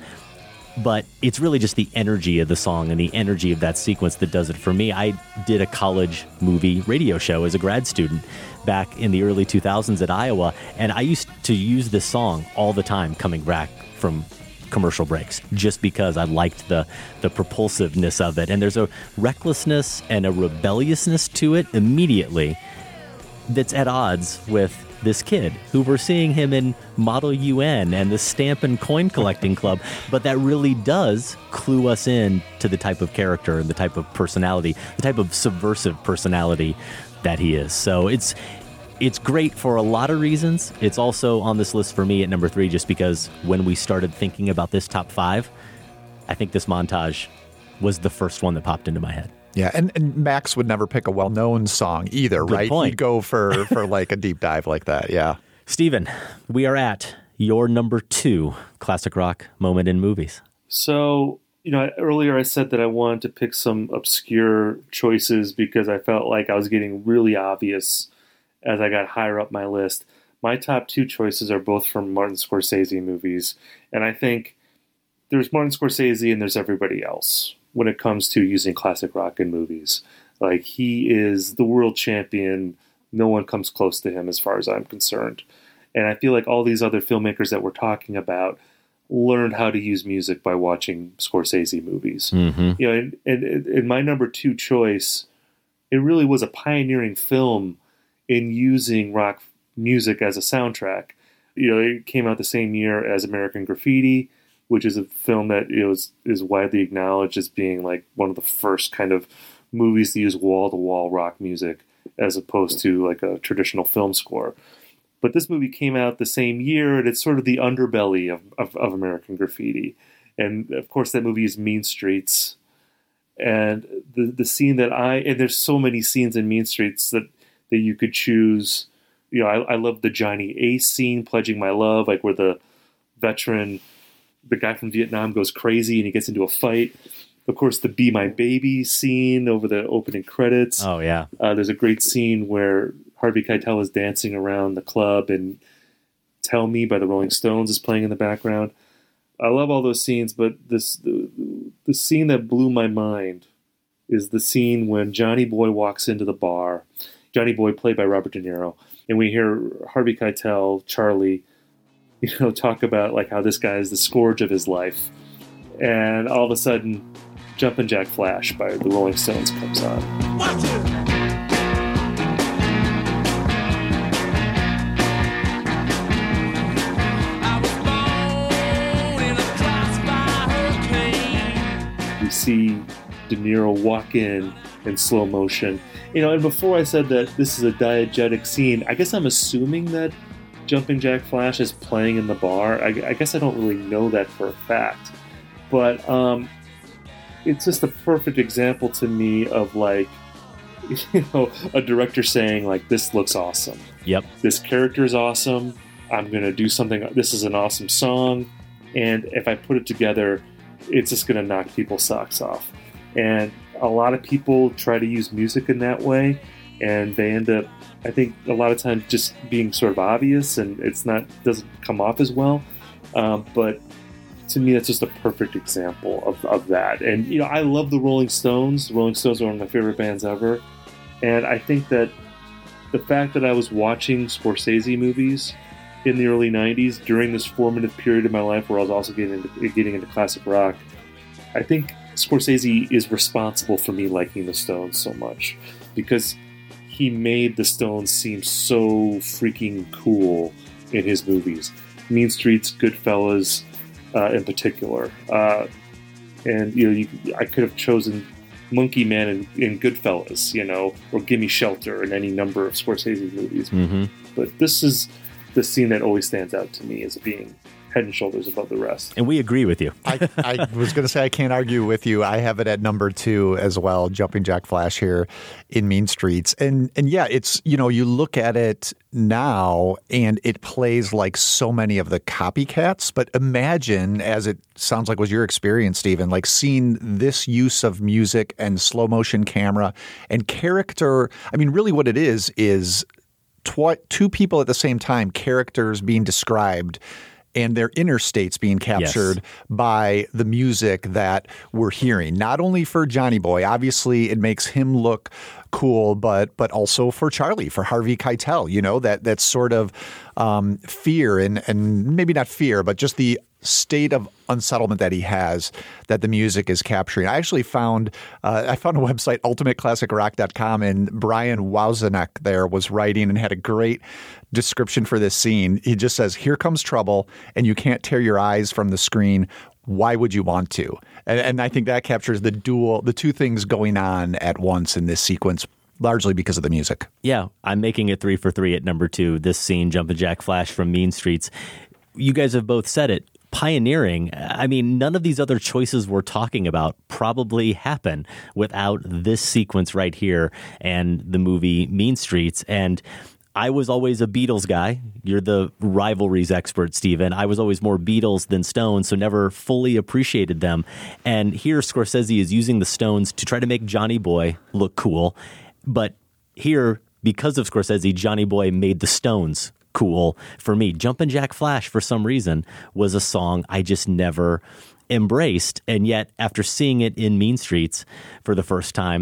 Speaker 5: But it's really just the energy of the song and the energy of that sequence that does it for me. I did a college movie radio show as a grad student back in the early two thousands at Iowa, and I used to use this song all the time coming back from commercial breaks, just because I liked the the propulsiveness of it. And there's a recklessness and a rebelliousness to it immediately that's at odds with this kid who we're seeing him in Model U N and the Stamp and Coin Collecting Club, but that really does clue us in to the type of character and the type of personality, the type of subversive personality that he is. So it's It's great for a lot of reasons. It's also on this list for me at number three, just because when we started thinking about this top five, I think this montage was the first one that popped into my head.
Speaker 6: Yeah, and, and Max would never pick a well-known song either,
Speaker 5: Good
Speaker 6: right?
Speaker 5: point.
Speaker 6: He'd go for, for like a deep dive like that, yeah.
Speaker 5: Stephen, we are at your number two classic rock moment in movies.
Speaker 4: So, you know, earlier I said that I wanted to pick some obscure choices because I felt like I was getting really obvious as I got higher up my list. My top two choices are both from Martin Scorsese movies. And I think there's Martin Scorsese and there's everybody else when it comes to using classic rock in movies. Like, he is the world champion. No one comes close to him as far as I'm concerned. And I feel like all these other filmmakers that we're talking about learned how to use music by watching Scorsese movies.
Speaker 5: Mm-hmm.
Speaker 4: You know, and, and, and my number two choice, it really was a pioneering film in using rock music as a soundtrack. You know, it came out the same year as American Graffiti, which is a film that, you know, is, is widely acknowledged as being like one of the first kind of movies to use wall-to-wall rock music as opposed to like a traditional film score. But this movie came out the same year, and it's sort of the underbelly of, of, of American Graffiti. And of course, that movie is Mean Streets. And the the scene that I, and there's so many scenes in Mean Streets that, that you could choose. You know, I, I love the Johnny Ace scene, Pledging My Love, like where the veteran, the guy from Vietnam goes crazy and he gets into a fight. Of course, the Be My Baby scene over the opening credits.
Speaker 5: Oh, yeah.
Speaker 4: Uh, there's a great scene where Harvey Keitel is dancing around the club and Tell Me by the Rolling Stones is playing in the background. I love all those scenes, but this the, the scene that blew my mind is the scene when Johnny Boy walks into the bar. Johnny Boy, played by Robert De Niro. And we hear Harvey Keitel, Charlie, you know, talk about like how this guy is the scourge of his life. And all of a sudden, Jumpin' Jack Flash by the Rolling Stones comes on.
Speaker 13: Watch it!
Speaker 4: We see De Niro walk in in slow motion. You know, and before I said that this is a diegetic scene, I guess I'm assuming that Jumping Jack Flash is playing in the bar. I, I guess I don't really know that for a fact. But um, it's just a perfect example to me of, like, you know, a director saying, like, this looks awesome.
Speaker 5: Yep.
Speaker 4: This character is awesome. I'm going to do something. This is an awesome song. And if I put it together, it's just going to knock people's socks off. And a lot of people try to use music in that way, and they end up, I think, a lot of times just being sort of obvious, and it's not doesn't come off as well. Um, but to me, that's just a perfect example of, of that. And, you know, I love the Rolling Stones. The Rolling Stones are one of my favorite bands ever. And I think that the fact that I was watching Scorsese movies in the early nineties during this formative period of my life where I was also getting into, getting into classic rock, I think Scorsese is responsible for me liking the Stones so much, because he made the Stones seem so freaking cool in his movies. Mean Streets, Goodfellas, uh, in particular. Uh, and, you know, you, I could have chosen Monkey Man in, in Goodfellas, you know, or Gimme Shelter in any number of Scorsese movies.
Speaker 5: Mm-hmm.
Speaker 4: But this is the scene that always stands out to me as being head and shoulders above the rest.
Speaker 5: And we agree with you.
Speaker 6: I, I was going to say I can't argue with you. I have it at number two as well, Jumping Jack Flash here in Mean Streets. And and yeah, it's, you know, you look at it now and it plays like so many of the copycats, but imagine, as it sounds like was your experience, Stephen, like seeing this use of music and slow motion camera and character. I mean, really what it is, is tw- two people at the same time, characters being described and their inner states being captured yes. by the music that we're hearing. Not only for Johnny Boy, obviously it makes him look cool, but but also for Charlie, for Harvey Keitel, you know, that that sort of um, fear and and maybe not fear, but just the state of unsettlement that he has that the music is capturing. I actually found uh, I found a website, ultimate classic rock dot com, and Brian Wozniak there was writing and had a great description for this scene. He just says, "Here comes trouble, and you can't tear your eyes from the screen. Why would you want to?" And, and I think that captures the dual, the two things going on at once in this sequence, largely because of the music.
Speaker 5: Yeah, I'm making it three for three at number two. This scene, Jumpin' Jack Flash from Mean Streets. You guys have both said it. Pioneering. I mean, none of these other choices we're talking about probably happen without this sequence right here and the movie Mean Streets. And I was always a Beatles guy. You're the rivalries expert, Stephen. I was always more Beatles than Stones, so never fully appreciated them. And here Scorsese is using the Stones to try to make Johnny Boy look cool. But here, because of Scorsese, Johnny Boy made the Stones cool for me. Jumpin' Jack Flash, for some reason, was a song I just never embraced. And yet, after seeing it in Mean Streets for the first time,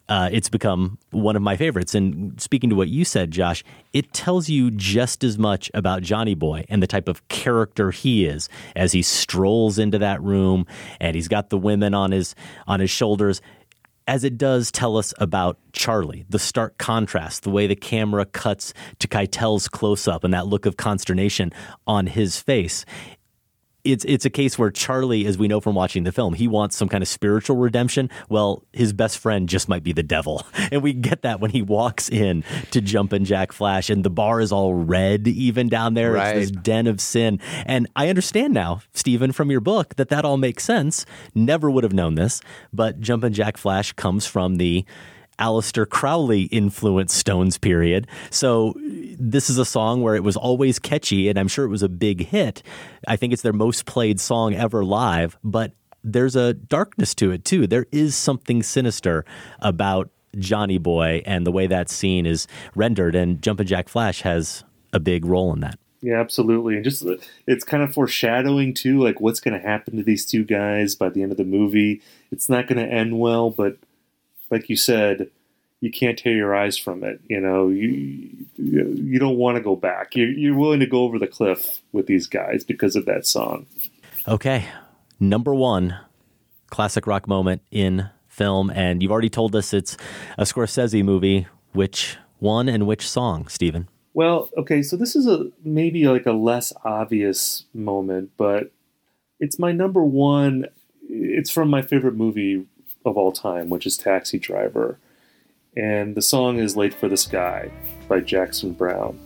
Speaker 5: uh, it's become one of my favorites. And speaking to what you said, Josh, it tells you just as much about Johnny Boy and the type of character he is as he strolls into that room and he's got the women on his on his shoulders, as it does tell us about Charlie, the stark contrast, the way the camera cuts to Keitel's close-up and that look of consternation on his face. It's it's a case where Charlie, as we know from watching the film, he wants some kind of spiritual redemption. Well, his best friend just might be the devil. And we get that when he walks in to Jumpin' Jack Flash and the bar is all red even down there.
Speaker 6: Right.
Speaker 5: It's this den of sin. And I understand now, Stephen, from your book, that that all makes sense. Never would have known this, but Jumpin' Jack Flash comes from the Aleister Crowley influenced Stones period. So this is a song where it was always catchy, and I'm sure it was a big hit. I think it's their most played song ever live, but there's a darkness to it too. There is something sinister about Johnny Boy and the way that scene is rendered, and Jumpin' Jack Flash has a big role in that.
Speaker 4: Yeah, absolutely. And just it's kind of foreshadowing too, like what's going to happen to these two guys by the end of the movie. It's not going to end well, but like you said, you can't tear your eyes from it. You know, you you don't want to go back. You're, you're willing to go over the cliff with these guys because of that song.
Speaker 5: Okay, number one classic rock moment in film, and you've already told us it's a Scorsese movie. Which one and which song, Stephen?
Speaker 4: Well, okay, so this is a maybe like a less obvious moment, but it's my number one. It's from my favorite movie of all time, which is Taxi Driver. And the song is Late for the Sky by Jackson Browne.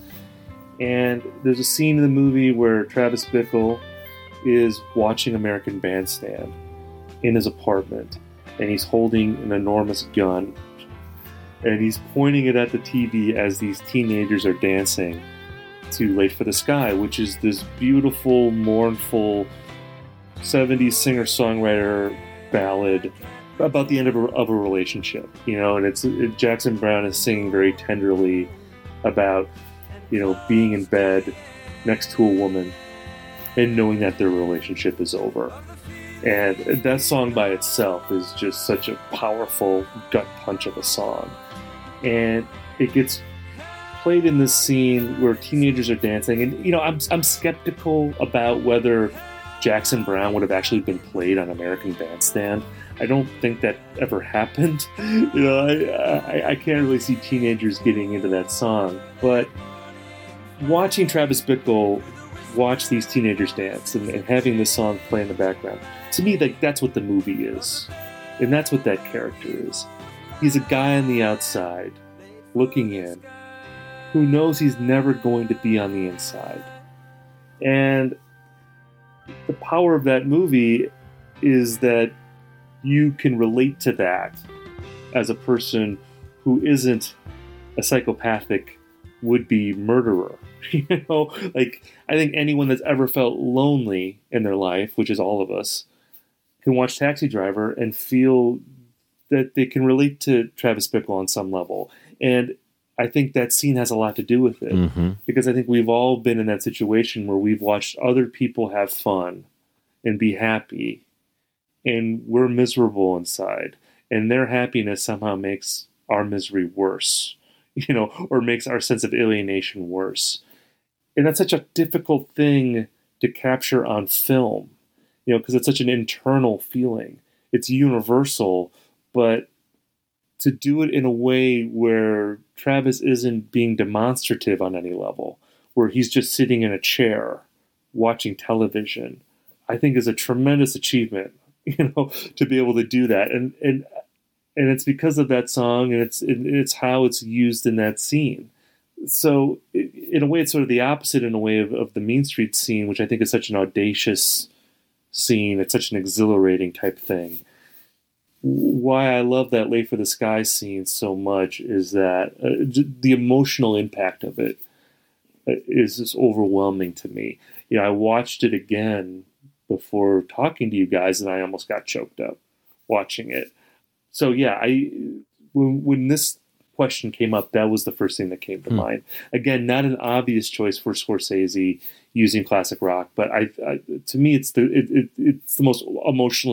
Speaker 4: And there's a scene in the movie where Travis Bickle is watching American Bandstand in his apartment, and he's holding an enormous gun, and he's pointing it at the T V as these teenagers are dancing to Late for the Sky, which is this beautiful, mournful seventies singer-songwriter ballad about the end of a, of a relationship, you know, and it's it, Jackson Browne is singing very tenderly about, you know, being in bed next to a woman and knowing that their relationship is over. And that song by itself is just such a powerful gut punch of a song. And it gets played in this scene where teenagers are dancing. And, you know, I'm I'm skeptical about whether Jackson Browne would have actually been played on American Bandstand. I don't think that ever happened. You know, I, I I can't really see teenagers getting into that song. But watching Travis Bickle watch these teenagers dance and, and having this song play in the background, to me, like that's what the movie is. And that's what that character is. He's a guy on the outside looking in who knows he's never going to be on the inside. And the power of that movie is that you can relate to that as a person who isn't a psychopathic would-be murderer. You know, like I think anyone that's ever felt lonely in their life, which is all of us, can watch Taxi Driver and feel that they can relate to Travis Bickle on some level. And I think that scene has a lot to do with it.
Speaker 5: Mm-hmm.
Speaker 4: Because I think we've all been in that situation where we've watched other people have fun and be happy, and we're miserable inside, and their happiness somehow makes our misery worse, you know, or makes our sense of alienation worse. And that's such a difficult thing to capture on film, you know, because it's such an internal feeling. It's universal, but to do it in a way where Travis isn't being demonstrative on any level, where he's just sitting in a chair watching television, I think is a tremendous achievement, you know, to be able to do that. And and and it's because of that song, and it's it's how it's used in that scene. So in a way, it's sort of the opposite in a way of, of the Mean Streets scene, which I think is such an audacious scene. It's such an exhilarating type thing. Why I love that Late for the Sky scene so much is that uh, the emotional impact of it is just overwhelming to me. You know, I watched it again before talking to you guys, and I almost got choked up watching it. So yeah, I when, when this question came up, that was the first thing that came to hmm. mind. Again, not an obvious choice for Scorsese using classic rock, but I, I to me, it's the it, it, it's the most emotionally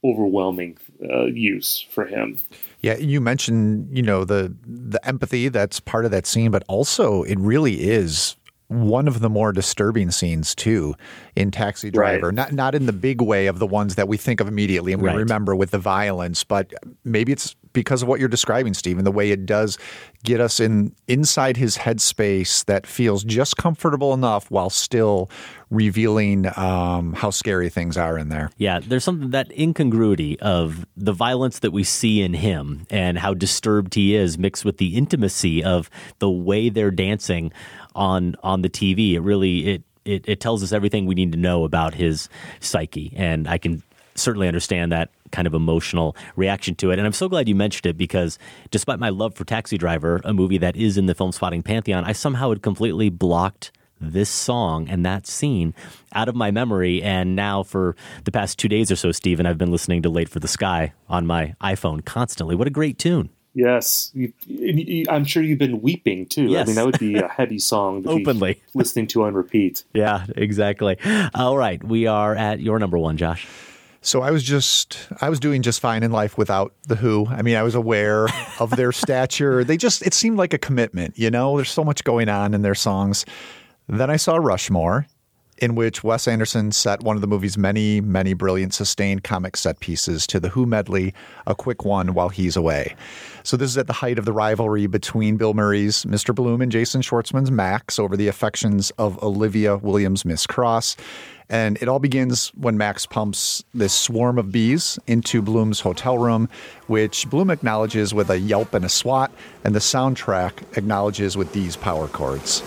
Speaker 4: overwhelming uh, use for him.
Speaker 6: Yeah, you mentioned, you know, the the empathy that's part of that scene, but also it really is one of the more disturbing scenes too in Taxi Driver. Right. Not not in the big way of the ones that we think of immediately and we right. remember with the violence, but maybe it's because of what you're describing, Stephen, the way it does get us in inside his headspace that feels just comfortable enough while still revealing um, how scary things are in there.
Speaker 5: Yeah, there's something, that incongruity of the violence that we see in him and how disturbed he is mixed with the intimacy of the way they're dancing on on the T V. It really, it, it, it tells us everything we need to know about his psyche. And I can certainly understand that kind of emotional reaction to it. And I'm so glad you mentioned it because despite my love for Taxi Driver, a movie that is in the Film Spotting Pantheon, I somehow had completely blocked this song and that scene out of my memory. And now for the past two days or so, Stephen, I've been listening to Late for the Sky on my iPhone constantly. What a great tune.
Speaker 4: Yes. You, you, I'm sure you've been weeping too.
Speaker 5: Yes.
Speaker 4: I mean, that would be a heavy song to
Speaker 5: openly
Speaker 4: be listening to on repeat.
Speaker 5: Yeah, exactly. All right. We are at your number one, Josh.
Speaker 6: So I was just, I was doing just fine in life without The Who. I mean, I was aware of their stature. They just, it seemed like a commitment, you know, there's so much going on in their songs. Then I saw Rushmore, in which Wes Anderson set one of the movie's many, many brilliant sustained comic set pieces to The Who medley, A Quick One While He's Away. So this is at the height of the rivalry between Bill Murray's Mister Bloom and Jason Schwartzman's Max over the affections of Olivia Williams' Miss Cross. And it all begins when Max pumps this swarm of bees into Bloom's hotel room, which Bloom acknowledges with a yelp and a swat, and the soundtrack acknowledges with these power chords.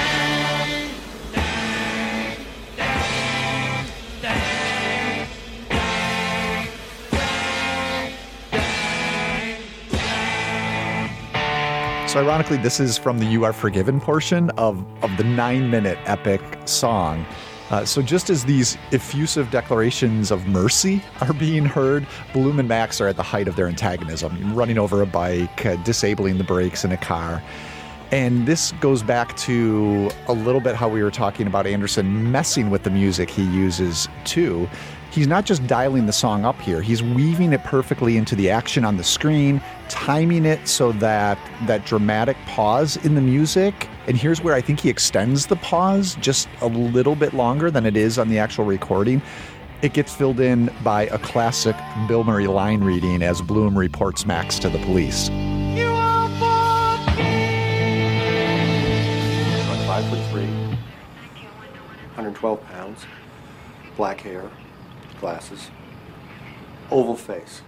Speaker 6: So ironically, this is from the You Are Forgiven portion of, of the nine-minute epic song. Uh, so just as these effusive declarations of mercy are being heard, Bloom and Max are at the height of their antagonism, running over a bike, uh, disabling the brakes in a car. And this goes back to a little bit how we were talking about Anderson messing with the music he uses too. He's not just dialing the song up here, he's weaving it perfectly into the action on the screen, timing it so that that dramatic pause in the music, and here's where I think he extends the pause just a little bit longer than it is on the actual recording. It gets filled in by a classic Bill Murray line reading as Bloom reports Max to the police.
Speaker 13: You are
Speaker 19: I'm five foot three, one hundred twelve pounds, black hair, glasses, oval face.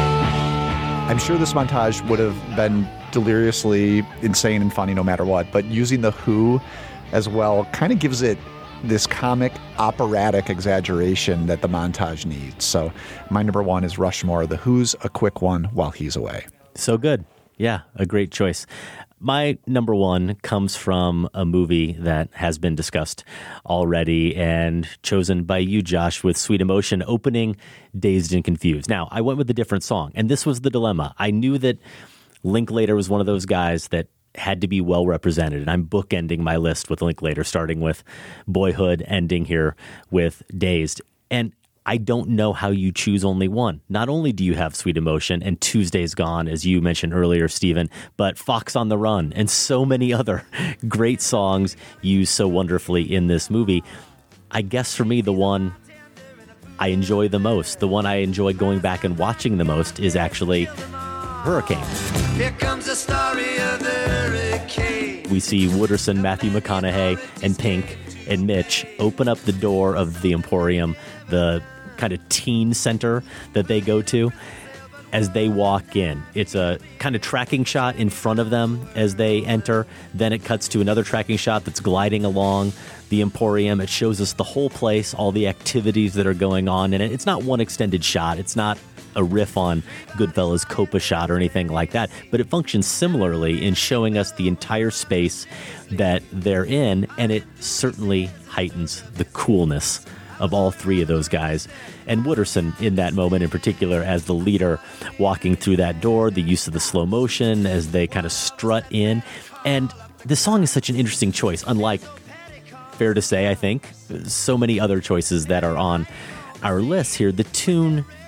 Speaker 6: I'm sure this montage would have been deliriously insane and funny no matter what, but using The Who as well kind of gives it this comic operatic exaggeration that the montage needs. So my number one is Rushmore, The Who's A Quick One While He's Away.
Speaker 5: So good. Yeah, a great choice. My number one comes from a movie that has been discussed already and chosen by you, Josh, with Sweet Emotion, opening Dazed and Confused. Now, I went with a different song, and this was the dilemma. I knew that Linklater was one of those guys that had to be well represented, and I'm bookending my list with Linklater, starting with Boyhood, ending here with Dazed. And I don't know how you choose only one. Not only do you have Sweet Emotion and Tuesday's Gone, as you mentioned earlier, Stephen, but Fox on the Run and so many other great songs used so wonderfully in this movie. I guess for me, the one I enjoy the most, the one I enjoy going back and watching the most is actually Hurricane.
Speaker 13: Here comes the story of the hurricane.
Speaker 5: We see Wooderson, Matthew McConaughey, and Pink and Mitch open up the door of the Emporium, the kind of teen center that they go to, as they walk in. It's a kind of tracking shot in front of them as they enter. Then it cuts to another tracking shot that's gliding along the Emporium. It shows us the whole place, all the activities that are going on in it. It's not one extended shot. It's not a riff on Goodfellas' Copa shot or anything like that, but it functions similarly in showing us the entire space that they're in, and it certainly heightens the coolness of all three of those guys. And Wooderson in that moment in particular as the leader walking through that door, the use of the slow motion as they kind of strut in. And this song is such an interesting choice, unlike, fair to say, I think, so many other choices that are on our list here. The tune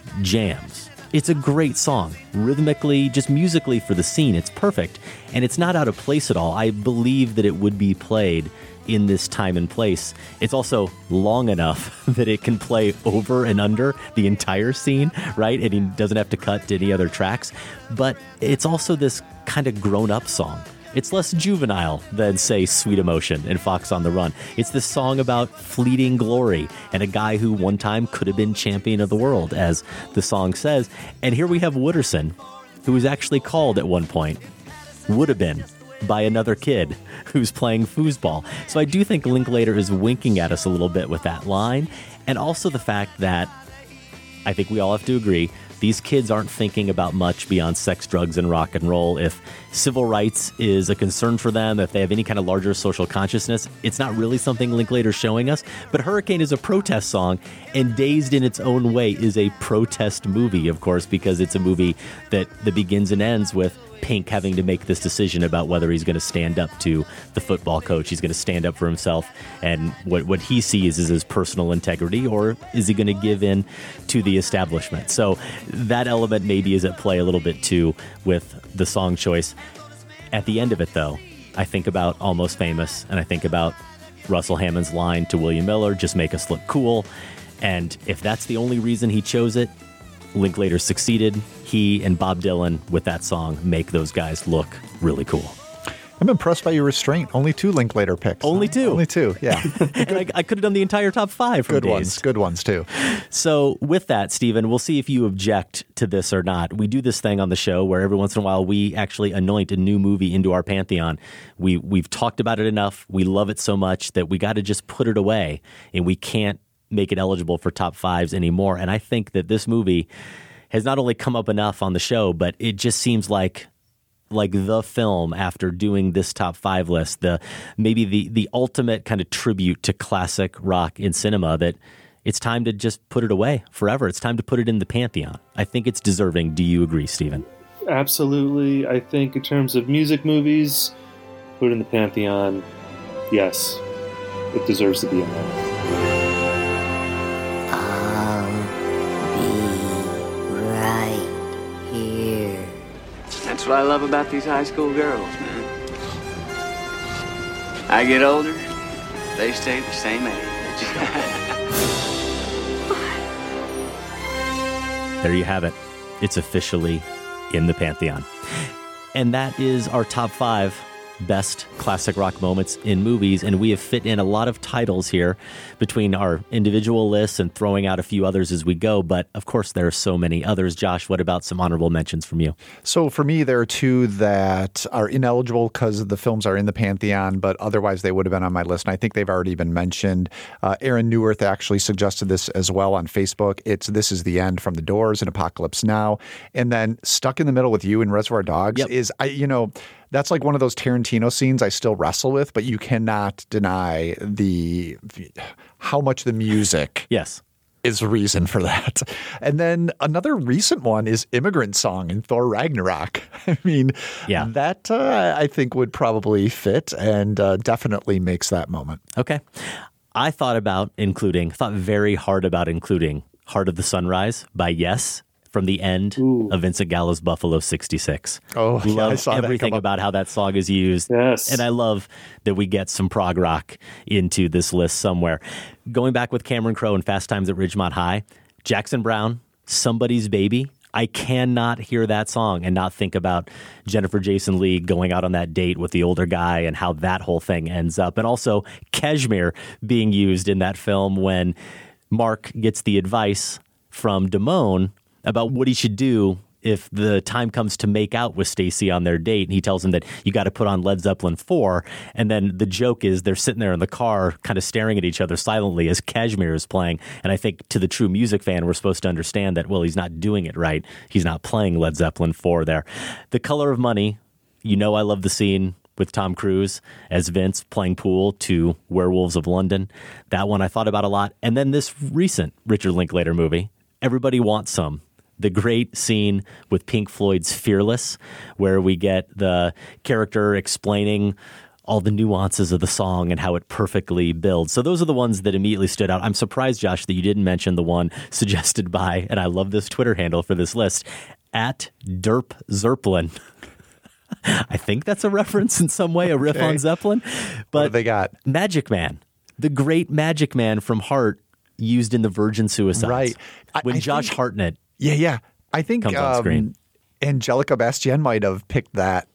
Speaker 5: jams. It's a great song. Rhythmically, just musically for the scene, it's perfect. And it's not out of place at all. I believe that it would be played in this time and place. It's also long enough that it can play over and under the entire scene, right? And he doesn't have to cut to any other tracks. But it's also this kind of grown-up song. It's less juvenile than, say, Sweet Emotion and Fox on the Run. It's this song about fleeting glory and a guy who one time could have been champion of the world, as the song says. And here we have Wooderson, who was actually called at one point Would Have Been by another kid who's playing foosball. So I do think Linklater is winking at us a little bit with that line. And also the fact that I think we all have to agree these kids aren't thinking about much beyond sex, drugs, and rock and roll. If civil rights is a concern for them, if they have any kind of larger social consciousness, it's not really something Linklater's showing us. But Hurricane is a protest song, and Dazed in its own way is a protest movie, of course, because it's a movie that, that begins and ends with Pink having to make this decision about whether he's going to stand up to the football coach. He's going to stand up for himself, and what, what he sees is his personal integrity, or is he going to give in to the establishment? So that element maybe is at play a little bit too with the song choice. At the end of it, though, I think about Almost Famous, and I think about Russell Hammond's line to William Miller, just make us look cool. And if that's the only reason he chose it, Linklater succeeded. He and Bob Dylan, with that song, make those guys look really cool.
Speaker 6: I'm impressed by your restraint. Only two Linklater picks.
Speaker 5: Only two.
Speaker 6: Only two, yeah.
Speaker 5: And I, I could have done the entire top five from
Speaker 6: Good
Speaker 5: Dazed.
Speaker 6: ones. Good ones, too.
Speaker 5: So with that, Stephen, we'll see if you object to this or not. We do this thing on the show where every once in a while we actually anoint a new movie into our pantheon. We, we've talked about it enough. We love it so much that we got to just put it away, and we can't make it eligible for top fives anymore. And I think that this movie has not only come up enough on the show, but it just seems like like the film after doing this top five list, the maybe the the ultimate kind of tribute to classic rock in cinema, that it's time to just put it away forever. It's time to put it in the pantheon. I think it's deserving. Do you agree, Stephen?
Speaker 4: Absolutely. I think in terms of music movies, put it in the pantheon. Yes, it deserves to be in there.
Speaker 18: That's what I love about these high school girls, man. I get older, they stay the same age.
Speaker 5: There you have it. It's officially in the pantheon. And that is our top five best classic rock moments in movies, and we have fit in a lot of titles here between our individual lists and throwing out a few others as we go, but of course there are so many others. Josh, what about some honorable mentions from you?
Speaker 6: So for me, there are two that are ineligible because the films are in the pantheon, but otherwise they would have been on my list, and I think they've already been mentioned. Uh, Aaron Neuwirth actually suggested this as well on Facebook. It's This Is the End from The Doors and Apocalypse Now, and then Stuck in the Middle with You in Reservoir Dogs yep. is, I you know, that's like one of those Tarantino scenes I still wrestle with, but you cannot deny the how much the music
Speaker 5: yes.
Speaker 6: is reason for that. And then another recent one is Immigrant Song in Thor Ragnarok. I mean,
Speaker 5: yeah.
Speaker 6: that uh, I think would probably fit and uh, definitely makes that moment.
Speaker 5: Okay. I thought about including, thought very hard about including Heart of the Sunrise by Yes. From the end Ooh. Of Vincent Gallo's Buffalo sixty-six.
Speaker 6: Oh, yeah,
Speaker 5: love
Speaker 6: I saw
Speaker 5: everything
Speaker 6: that
Speaker 5: about how that song is used.
Speaker 4: Yes.
Speaker 5: And I love that we get some prog rock into this list somewhere. Going back with Cameron Crowe and Fast Times at Ridgemont High, Jackson Browne, Somebody's Baby. I cannot hear that song and not think about Jennifer Jason Leigh going out on that date with the older guy and how that whole thing ends up. And also Kashmir being used in that film when Mark gets the advice from Damone about what he should do if the time comes to make out with Stacy on their date. And he tells him that you got to put on Led Zeppelin four. And then the joke is they're sitting there in the car kind of staring at each other silently as Kashmir is playing. And I think to the true music fan, we're supposed to understand that, well, he's not doing it right. He's not playing Led Zeppelin four there. The Color of Money, you know I love the scene with Tom Cruise as Vince playing pool to Werewolves of London. That one I thought about a lot. And then this recent Richard Linklater movie, Everybody Wants Some. The great scene with Pink Floyd's Fearless, where we get the character explaining all the nuances of the song and how it perfectly builds. So those are the ones that immediately stood out. I'm surprised, Josh, that you didn't mention the one suggested by, and I love this Twitter handle for this list, at Derp Zerplin. I think that's a reference in some way, a riff
Speaker 6: Okay.
Speaker 5: on Zeppelin. But
Speaker 6: What do they got?
Speaker 5: Magic Man, the great Magic Man from Heart, used in the Virgin Suicides.
Speaker 6: Right. I-
Speaker 5: When
Speaker 6: I
Speaker 5: Josh
Speaker 6: think-
Speaker 5: Hartnett
Speaker 6: Yeah, yeah. I think
Speaker 5: comes on
Speaker 6: um,
Speaker 5: screen.
Speaker 6: Angelica Bastien might have picked that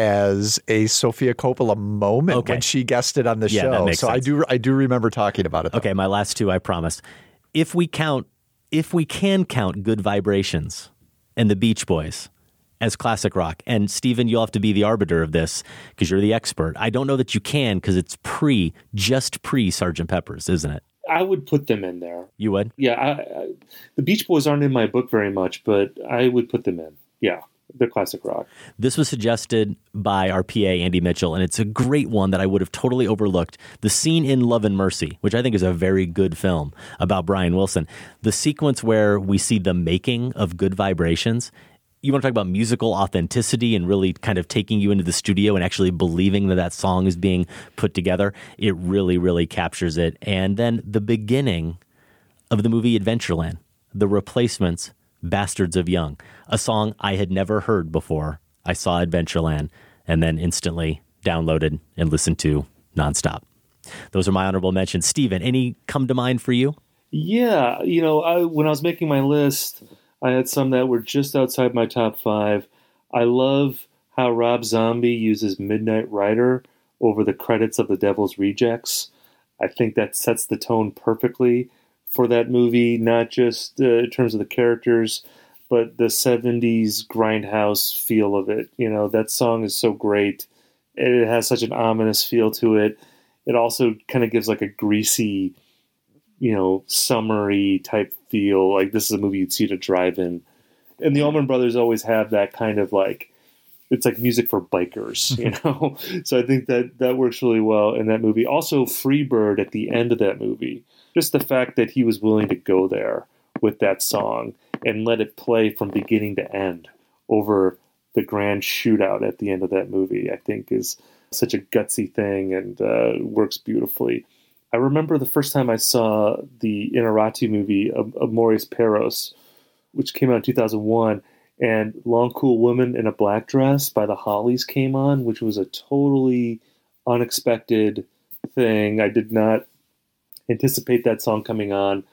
Speaker 6: as a Sofia Coppola moment
Speaker 5: Okay.
Speaker 6: when she guested on the
Speaker 5: Yeah,
Speaker 6: show.
Speaker 5: that makes
Speaker 6: so I
Speaker 5: sense.
Speaker 6: do I do remember talking about it. though.
Speaker 5: Okay, my last two, I promise. If we count, if we can count Good Vibrations and the Beach Boys as classic rock, and Stephen, you'll have to be the arbiter of this because you're the expert. I don't know that you can because it's pre, just pre Sergeant Pepper's, isn't it?
Speaker 4: I would put them in there.
Speaker 5: You would?
Speaker 4: Yeah, I, I, the Beach Boys aren't in my book very much, but I would put them in. Yeah, they're classic rock.
Speaker 5: This was suggested by our P A, Andy Mitchell, and it's a great one that I would have totally overlooked. The scene in Love and Mercy, which I think is a very good film about Brian Wilson. The sequence where we see the making of Good Vibrations. You want to talk about musical authenticity and really kind of taking you into the studio and actually believing that that song is being put together. It really, really captures it. And then the beginning of the movie Adventureland, The Replacements, Bastards of Young, a song I had never heard before. I saw Adventureland and then instantly downloaded and listened to nonstop. Those are my honorable mentions. Steven, any come to mind for you?
Speaker 4: Yeah, you know, I, when I was making my list, I had some that were just outside my top five. I love how Rob Zombie uses Midnight Rider over the credits of The Devil's Rejects. I think that sets the tone perfectly for that movie, not just uh, in terms of the characters, but the seventies grindhouse feel of it. You know, that song is so great. It has such an ominous feel to it. It also kind of gives like a greasy, you know, summery type feel. Like this is a movie you'd see at a drive-in. And the Allman Brothers always have that kind of like, it's like music for bikers, you know? So I think that that works really well in that movie. Also, Freebird at the end of that movie. Just the fact that he was willing to go there with that song and let it play from beginning to end over the grand shootout at the end of that movie, I think is such a gutsy thing and uh, works beautifully. I remember the first time I saw the Inarritu movie of, of Maurice Perros, which came out in two thousand one, and Long Cool Woman in a Black Dress by the Hollies came on, which was a totally unexpected thing. I did not anticipate that song coming on,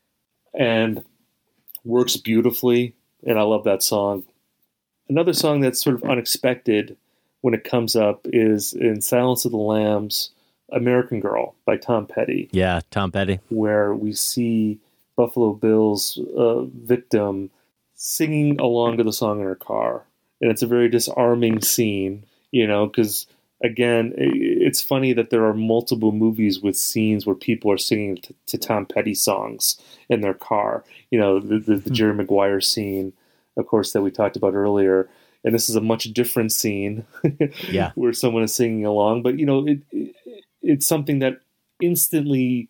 Speaker 4: and works beautifully, and I love that song. Another song that's sort of unexpected when it comes up is in Silence of the Lambs, American Girl by Tom Petty.
Speaker 5: Yeah, Tom Petty.
Speaker 4: Where we see Buffalo Bill's uh, victim singing along to the song in her car. And it's a very disarming scene, you know, because, again, it's funny that there are multiple movies with scenes where people are singing to, to Tom Petty songs in their car. You know, the, the, the Jerry Maguire scene, of course, that we talked about earlier. And this is a much different scene
Speaker 5: yeah.
Speaker 4: where someone is singing along. But, you know, it, it it's something that instantly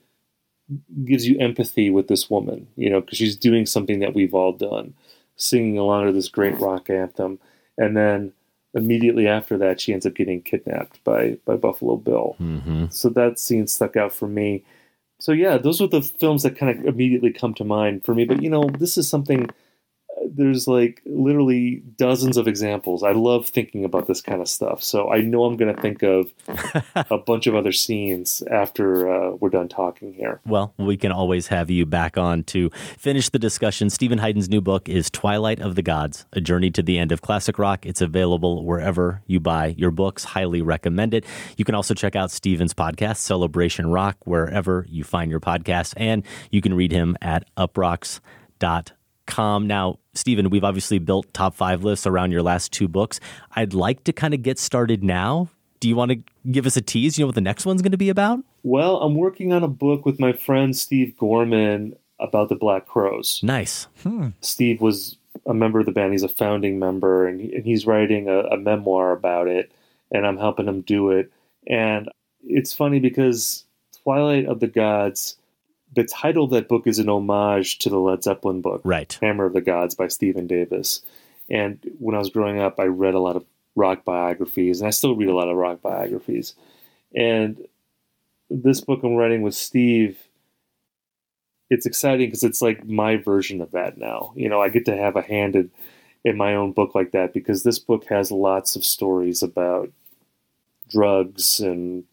Speaker 4: gives you empathy with this woman, you know, because she's doing something that we've all done, singing along to this great rock anthem. And then immediately after that, she ends up getting kidnapped by, by Buffalo Bill.
Speaker 5: Mm-hmm.
Speaker 4: So that scene stuck out for me. So, yeah, those were the films that kind of immediately come to mind for me. But, you know, this is something... There's like literally dozens of examples. I love thinking about this kind of stuff. So I know I'm going to think of a bunch of other scenes after uh, we're done talking here.
Speaker 5: Well, we can always have you back on to finish the discussion. Stephen Hyden's new book is Twilight of the Gods, A Journey to the End of Classic Rock. It's available wherever you buy your books. Highly recommend it. You can also check out Stephen's podcast, Celebration Rock, wherever you find your podcasts. And you can read him at uprocks dot com. Com. Now, Stephen, we've obviously built top five lists around your last two books. I'd like to kind of get started now. Do you want to give us a tease? You know what the next one's going to be about?
Speaker 4: Well, I'm working on a book with my friend Steve Gorman about the Black Crowes.
Speaker 5: Nice.
Speaker 6: Hmm.
Speaker 4: Steve was a member of the band. He's a founding member, and, he, and he's writing a, a memoir about it, and I'm helping him do it. And it's funny because Twilight of the Gods... The title of that book is an homage to the Led Zeppelin book,
Speaker 5: right?
Speaker 4: Hammer of the Gods by Stephen Davis. And when I was growing up, I read a lot of rock biographies, and I still read a lot of rock biographies. And this book I'm writing with Steve, it's exciting because it's like my version of that now. You know, I get to have a hand in, in my own book like that, because this book has lots of stories about drugs and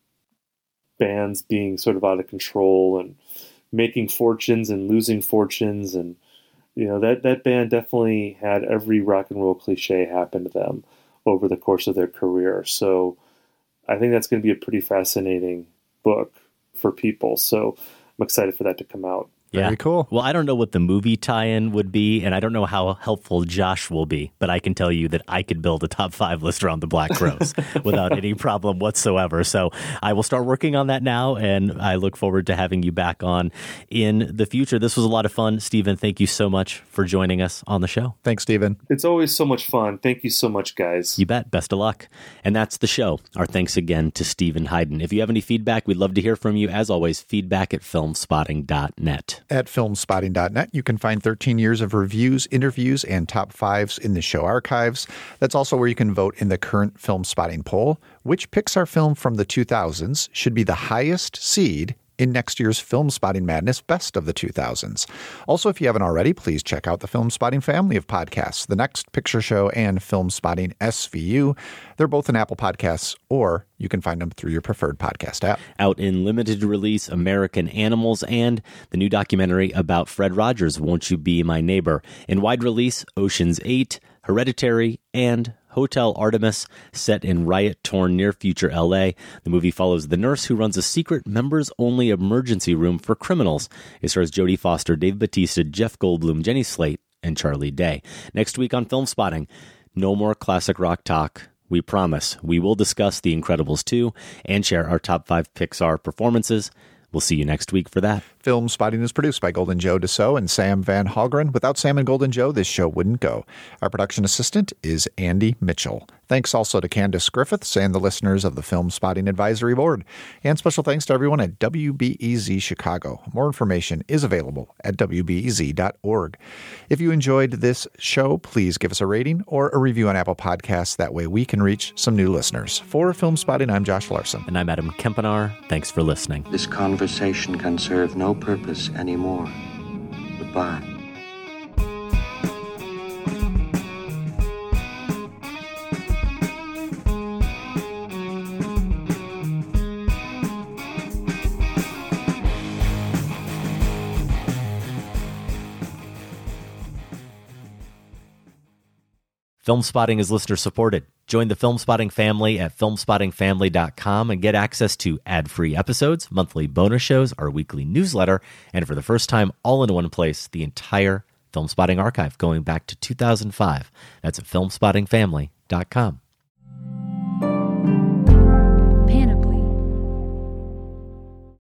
Speaker 4: bands being sort of out of control and making fortunes and losing fortunes. And, you know, that, that band definitely had every rock and roll cliche happen to them over the course of their career. So I think that's going to be a pretty fascinating book for people. So I'm excited for that to come out.
Speaker 5: Yeah.
Speaker 6: Very cool.
Speaker 5: Well, I don't know what the movie tie-in would be, and I don't know how helpful Josh will be, but I can tell you that I could build a top five list around the Black Crowes without any problem whatsoever. So I will start working on that now, and I look forward to having you back on in the future. This was a lot of fun. Stephen, thank you so much for joining us on the show.
Speaker 6: Thanks, Stephen.
Speaker 4: It's always so much fun. Thank you so much, guys.
Speaker 5: You bet. Best of luck. And that's the show. Our thanks again to Stephen Hyden. If you have any feedback, we'd love to hear from you. As always, feedback at filmspotting dot net.
Speaker 6: At filmspotting dot net, you can find thirteen years of reviews, interviews, and top fives in the show archives. That's also where you can vote in the current Film Spotting poll. Which Pixar film from the two thousands should be the highest seed in next year's Film Spotting Madness Best of the two thousands. Also, if you haven't already, please check out the Film Spotting family of podcasts, The Next Picture Show and Film Spotting S V U. They're both in Apple Podcasts, or you can find them through your preferred podcast app.
Speaker 5: Out in limited release, American Animals, and the new documentary about Fred Rogers, Won't You Be My Neighbor. In wide release, Ocean's eight, Hereditary, and Hotel Artemis, set in riot-torn near-future L A. The movie follows the nurse who runs a secret members-only emergency room for criminals. It stars Jodie Foster, Dave Bautista, Jeff Goldblum, Jenny Slate, and Charlie Day. Next week on Film Spotting, no more classic rock talk. We promise we will discuss The Incredibles two and share our top five Pixar performances. We'll see you next week for that.
Speaker 6: Film Spotting is produced by Golden Joe Dassault and Sam Van Hallgren. Without Sam and Golden Joe, this show wouldn't go. Our production assistant is Andy Mitchell. Thanks also to Candace Griffiths and the listeners of the Film Spotting Advisory Board. And special thanks to everyone at W B E Z Chicago. More information is available at W B E Z dot org. If you enjoyed this show, please give us a rating or a review on Apple Podcasts. That way we can reach some new listeners. For Film Spotting, I'm Josh Larson.
Speaker 5: And I'm Adam Kempenaar. Thanks for listening.
Speaker 20: This conversation can serve no purpose anymore. Goodbye.
Speaker 5: Film Spotting is listener supported. Join the Film Spotting family at film spotting family dot com and get access to ad-free episodes, monthly bonus shows, our weekly newsletter, and for the first time, all in one place, the entire Film Spotting archive going back to two thousand five. That's at film spotting family dot com.